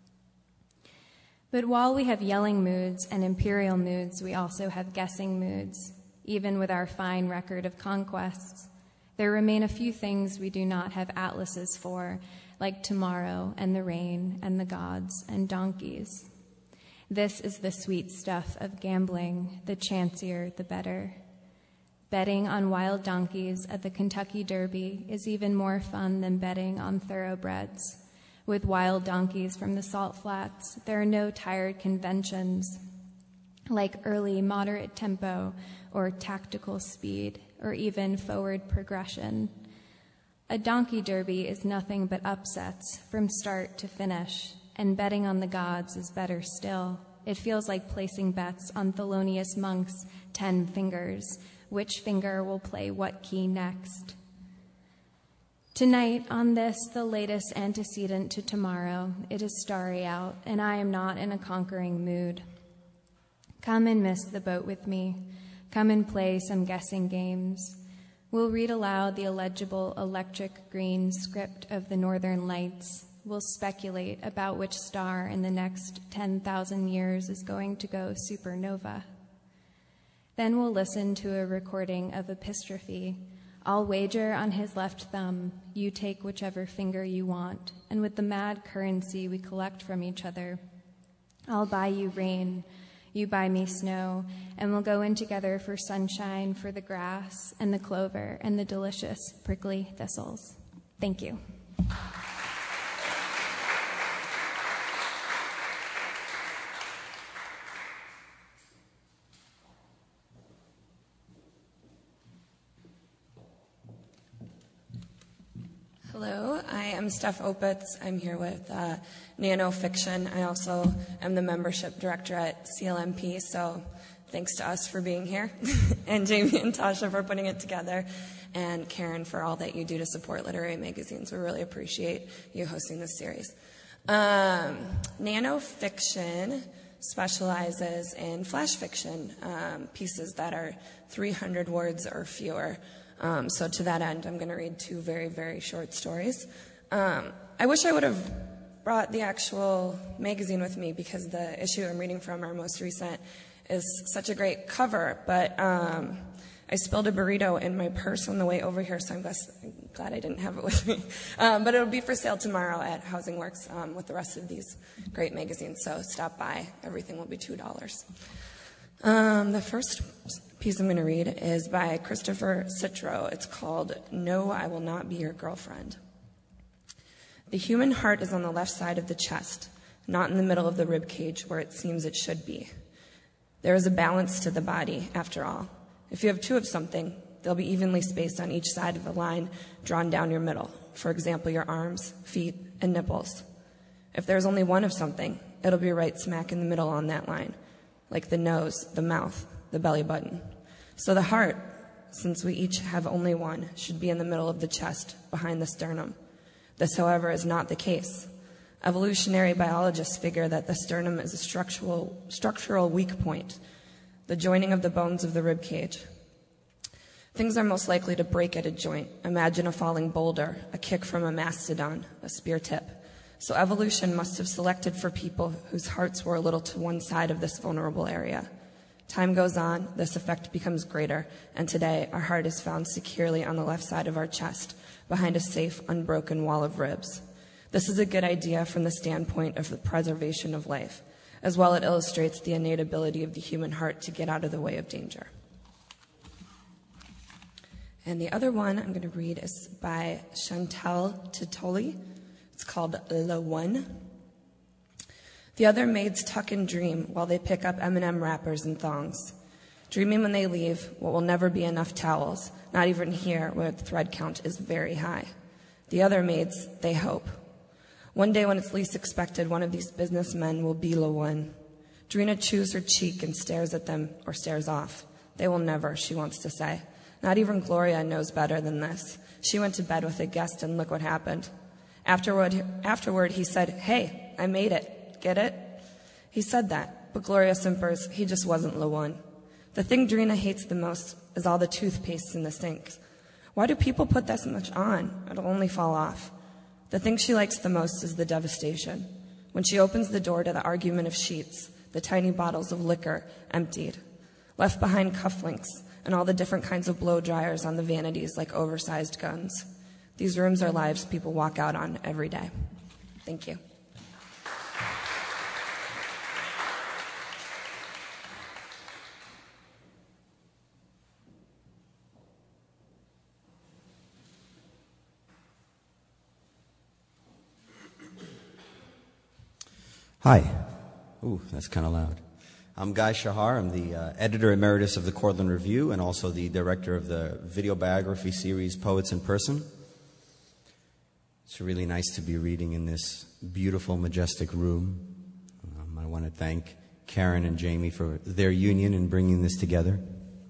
But while we have yelling moods and imperial moods, we also have guessing moods. Even with our fine record of conquests, there remain a few things we do not have atlases for, like tomorrow and the rain and the gods and donkeys. This is the sweet stuff of gambling, the chancier the better. Betting on wild donkeys at the Kentucky Derby is even more fun than betting on thoroughbreds. With wild donkeys from the Salt Flats, there are no tired conventions like early moderate tempo or tactical speed or even forward progression. A donkey derby is nothing but upsets from start to finish, and betting on the gods is better still. It feels like placing bets on Thelonious Monk's 10 fingers. Which finger will play what key next? Tonight, on this, the latest antecedent to tomorrow, it is starry out, and I am not in a conquering mood. Come and miss the boat with me. Come and play some guessing games. We'll read aloud the illegible electric green script of the Northern Lights. We'll speculate about which star in the next 10,000 years is going to go supernova. Then we'll listen to a recording of Epistrophe. I'll wager on his left thumb. You take whichever finger you want, and with the mad currency we collect from each other, I'll buy you rain, you buy me snow, and we'll go in together for sunshine, for the grass and the clover and the delicious prickly thistles. Thank you. Hello, I am Steph Opitz. I'm here with Nano Fiction. I also am the membership director at CLMP, so thanks to us for being here, and Jamie and Tasha for putting it together, and Karen for all that you do to support literary magazines. We really appreciate you hosting this series. Nano Fiction specializes in flash fiction, pieces that are 300 words or fewer. So to that end, I'm going to read 2 very, very short stories. I wish I would have brought the actual magazine with me because the issue I'm reading from, our most recent, is such a great cover. But I spilled a burrito in my purse on the way over here, so I'm glad I didn't have it with me. But it'll be for sale tomorrow at Housing Works with the rest of these great magazines, so stop by. Everything will be $2. The first piece I'm going to read is by Christopher Citro. It's called No, I Will Not Be Your Girlfriend. The human heart is on the left side of the chest, not in the middle of the rib cage where it seems it should be. There is a balance to the body, after all. If you have two of something, they'll be evenly spaced on each side of the line drawn down your middle. For example, your arms, feet, and nipples. If there's only one of something, it'll be right smack in the middle on that line, like the nose, the mouth, the belly button. So the heart, since we each have only one, should be in the middle of the chest, behind the sternum. This, however, is not the case. Evolutionary biologists figure that the sternum is a structural weak point, the joining of the bones of the rib cage. Things are most likely to break at a joint. Imagine a falling boulder, a kick from a mastodon, a spear tip. So evolution must have selected for people whose hearts were a little to one side of this vulnerable area. Time goes on, this effect becomes greater, and today our heart is found securely on the left side of our chest, behind a safe, unbroken wall of ribs. This is a good idea from the standpoint of the preservation of life. As well, it illustrates the innate ability of the human heart to get out of the way of danger. And the other one I'm going to read is by Chantal Titoli. It's called Le One. The other maids tuck and dream while they pick up M&M wrappers and thongs, dreaming when they leave what will never be enough towels, not even here where the thread count is very high. The other maids, they hope. One day when it's least expected, one of these businessmen will be Le One. Drina chews her cheek and stares at them or stares off. They will never, she wants to say. Not even Gloria knows better than this. She went to bed with a guest and look what happened. Afterward, he said, "Hey, I made it. Get it?" He said that, but Gloria simpers, he just wasn't Le One. The thing Drina hates the most is all the toothpaste in the sinks. Why do people put this much on? It'll only fall off. The thing she likes the most is the devastation. When she opens the door to the argument of sheets, the tiny bottles of liquor emptied, left behind cufflinks, and all the different kinds of blow dryers on the vanities like oversized guns. These rooms are lives people walk out on every day. Thank you. Hi. Ooh, that's kind of loud. I'm Guy Shahar. I'm the editor emeritus of the Cortland Review and also the director of the video biography series Poets in Person. It's really nice to be reading in this beautiful, majestic room. I want to thank Karen and Jamie for their union in bringing this together.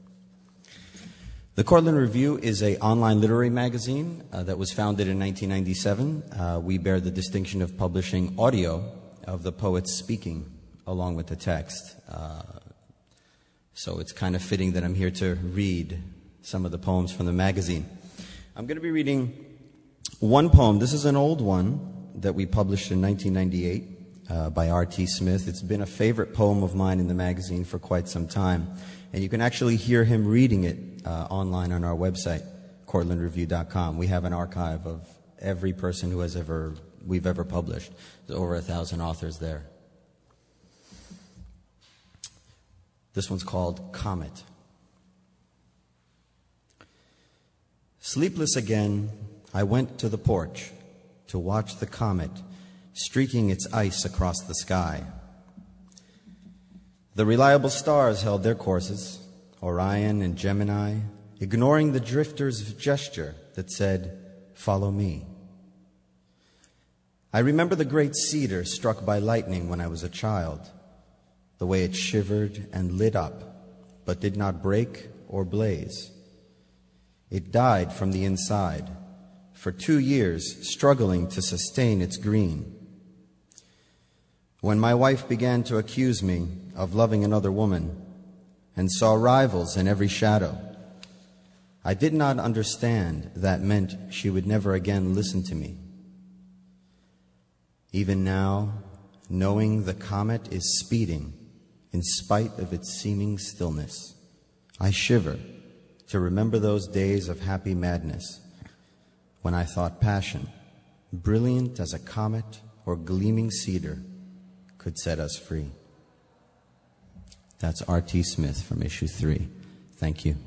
The Cortland Review is an online literary magazine that was founded in 1997. We bear the distinction of publishing audio of the poets speaking along with the text. So it's kind of fitting that I'm here to read some of the poems from the magazine. I'm going to be reading one poem. This is an old one that we published in 1998 by R.T. Smith. It's been a favorite poem of mine in the magazine for quite some time. And you can actually hear him reading it online on our website, cortlandreview.com. We have an archive of every person who we've ever published. There's over 1,000 authors there. This one's called Comet. Sleepless again, I went to the porch to watch the comet streaking its ice across the sky. The reliable stars held their courses, Orion and Gemini, ignoring the drifter's gesture that said, "Follow me." I remember the great cedar struck by lightning when I was a child, the way it shivered and lit up, but did not break or blaze. It died from the inside, for 2 years struggling to sustain its green. When my wife began to accuse me of loving another woman and saw rivals in every shadow, I did not understand that meant she would never again listen to me. Even now, knowing the comet is speeding in spite of its seeming stillness, I shiver to remember those days of happy madness when I thought passion, brilliant as a comet or gleaming cedar, could set us free. That's R.T. Smith from issue 3. Thank you.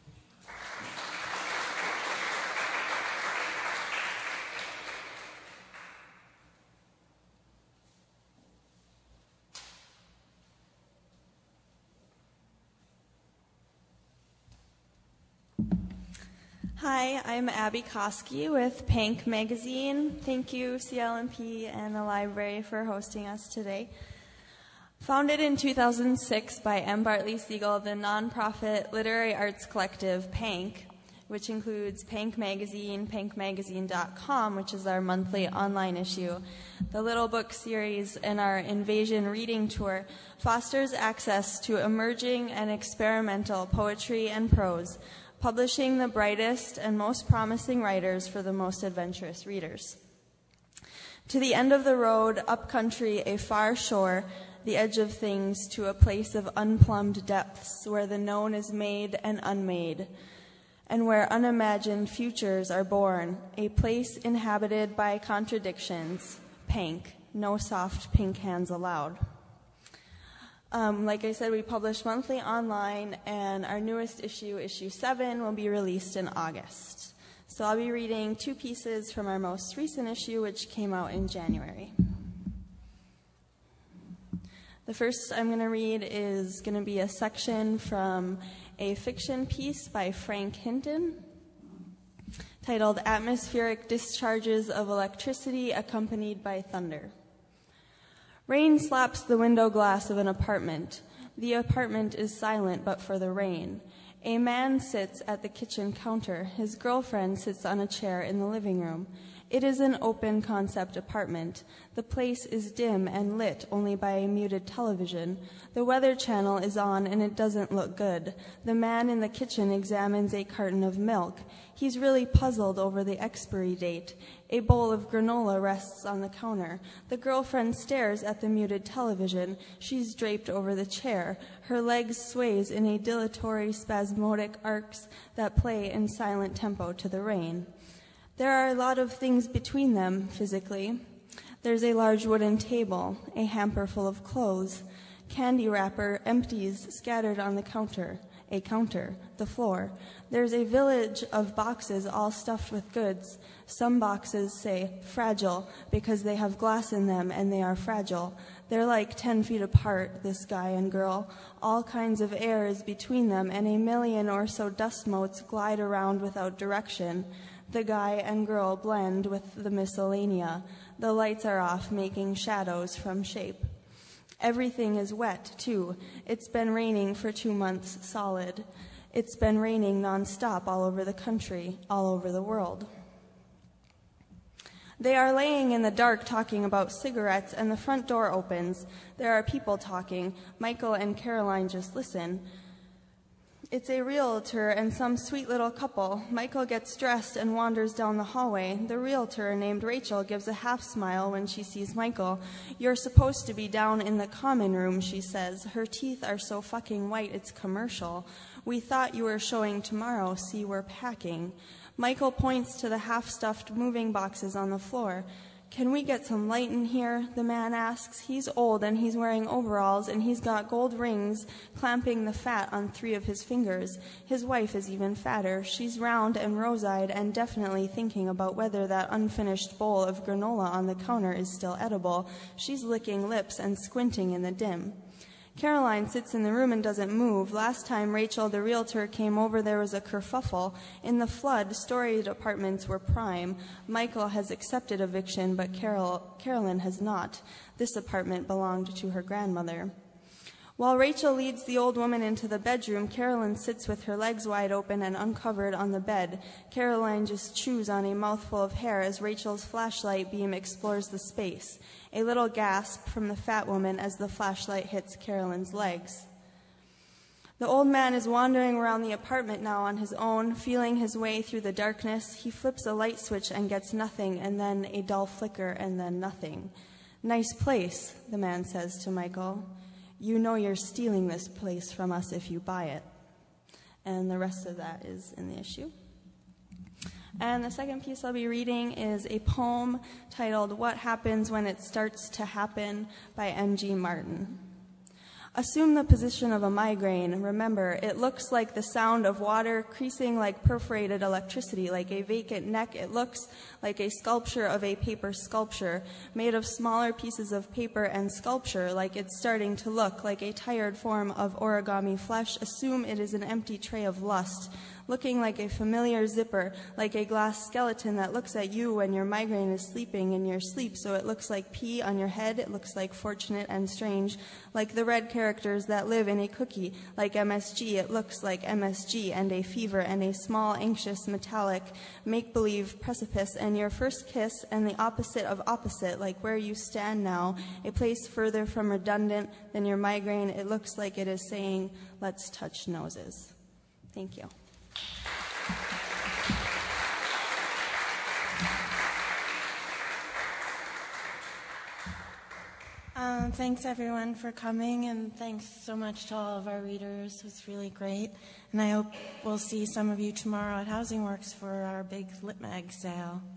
Hi, I'm Abby Koski with Pank Magazine. Thank you, CLMP and the library for hosting us today. Founded in 2006 by M. Bartley Siegel, the nonprofit literary arts collective Pank, which includes Pank Magazine, pankmagazine.com, which is our monthly online issue, the Little Book series, and our Invasion Reading Tour, fosters access to emerging and experimental poetry and prose, publishing the brightest and most promising writers for the most adventurous readers. To the end of the road, upcountry, a far shore, the edge of things, to a place of unplumbed depths where the known is made and unmade, and where unimagined futures are born, a place inhabited by contradictions. Pank, no soft pink hands allowed. Like I said, we publish monthly online, and our newest issue, issue 7, will be released in August. So I'll be reading 2 pieces from our most recent issue, which came out in January. The first I'm going to read is going to be a section from a fiction piece by Frank Hinton titled Atmospheric Discharges of Electricity Accompanied by Thunder. Rain slaps the window glass of an apartment. The apartment is silent but for the rain. A man sits at the kitchen counter. His girlfriend sits on a chair in the living room. It is an open concept apartment. The place is dim and lit only by a muted television. The weather channel is on and it doesn't look good. The man in the kitchen examines a carton of milk. He's really puzzled over the expiry date. A bowl of granola rests on the counter. The girlfriend stares at the muted television. She's draped over the chair. Her legs sways in a dilatory, spasmodic arcs that play in silent tempo to the rain. There are a lot of things between them, physically. There's a large wooden table, a hamper full of clothes, candy wrapper, empties scattered on the counter, the floor. There's a village of boxes all stuffed with goods. Some boxes say fragile because they have glass in them and they are fragile. They're like 10 feet apart, this guy and girl. All kinds of air is between them, and a million or so dust motes glide around without direction. The guy and girl blend with the miscellanea. The lights are off, making shadows from shape. Everything is wet, too. It's been raining for 2 months solid. It's been raining nonstop all over the country, all over the world. They are laying in the dark talking about cigarettes, and the front door opens. There are people talking. Michael and Caroline just listen. It's a realtor and some sweet little couple. Michael gets dressed and wanders down the hallway. The realtor, named Rachel, gives a half smile when she sees Michael. "You're supposed to be down in the common room," she says. Her teeth are so fucking white it's commercial. "We thought you were showing tomorrow. See, we're packing." Michael points to the half-stuffed moving boxes on the floor. "Can we get some light in here?" the man asks. He's old and he's wearing overalls and he's got gold rings clamping the fat on 3 of his fingers. His wife is even fatter. She's round and rose-eyed and definitely thinking about whether that unfinished bowl of granola on the counter is still edible. She's licking lips and squinting in the dim. Caroline sits in the room and doesn't move. Last time Rachel, the realtor, came over, there was a kerfuffle. In the flood, storied apartments were prime. Michael has accepted eviction, but Carolyn has not. This apartment belonged to her grandmother. While Rachel leads the old woman into the bedroom, Carolyn sits with her legs wide open and uncovered on the bed. Caroline just chews on a mouthful of hair as Rachel's flashlight beam explores the space. A little gasp from the fat woman as the flashlight hits Carolyn's legs. The old man is wandering around the apartment now on his own, feeling his way through the darkness. He flips a light switch and gets nothing, and then a dull flicker, and then nothing. "Nice place," the man says to Michael. "You know you're stealing this place from us if you buy it." and the rest of that is in the issue. And the second piece I'll be reading is a poem titled What Happens When It Starts to Happen by M.G. Martin. Assume the position of a migraine. Remember, it looks like the sound of water creasing like perforated electricity, like a vacant neck. It looks like a sculpture of a paper sculpture, made of smaller pieces of paper and sculpture, like it's starting to look like a tired form of origami flesh. Assume it is an empty tray of lust, looking like a familiar zipper, like a glass skeleton that looks at you when your migraine is sleeping in your sleep. So it looks like pee on your head. It looks like fortunate and strange, like the red characters that live in a cookie, like MSG. It looks like MSG and a fever and a small, anxious, metallic, make-believe precipice and your first kiss and the opposite of opposite, like where you stand now, a place further from redundant than your migraine. It looks like it is saying, let's touch noses. Thank you. Thanks everyone for coming, and thanks so much to all of our readers. It was really great. And I hope we'll see some of you tomorrow at Housing Works for our big Lit Mag sale.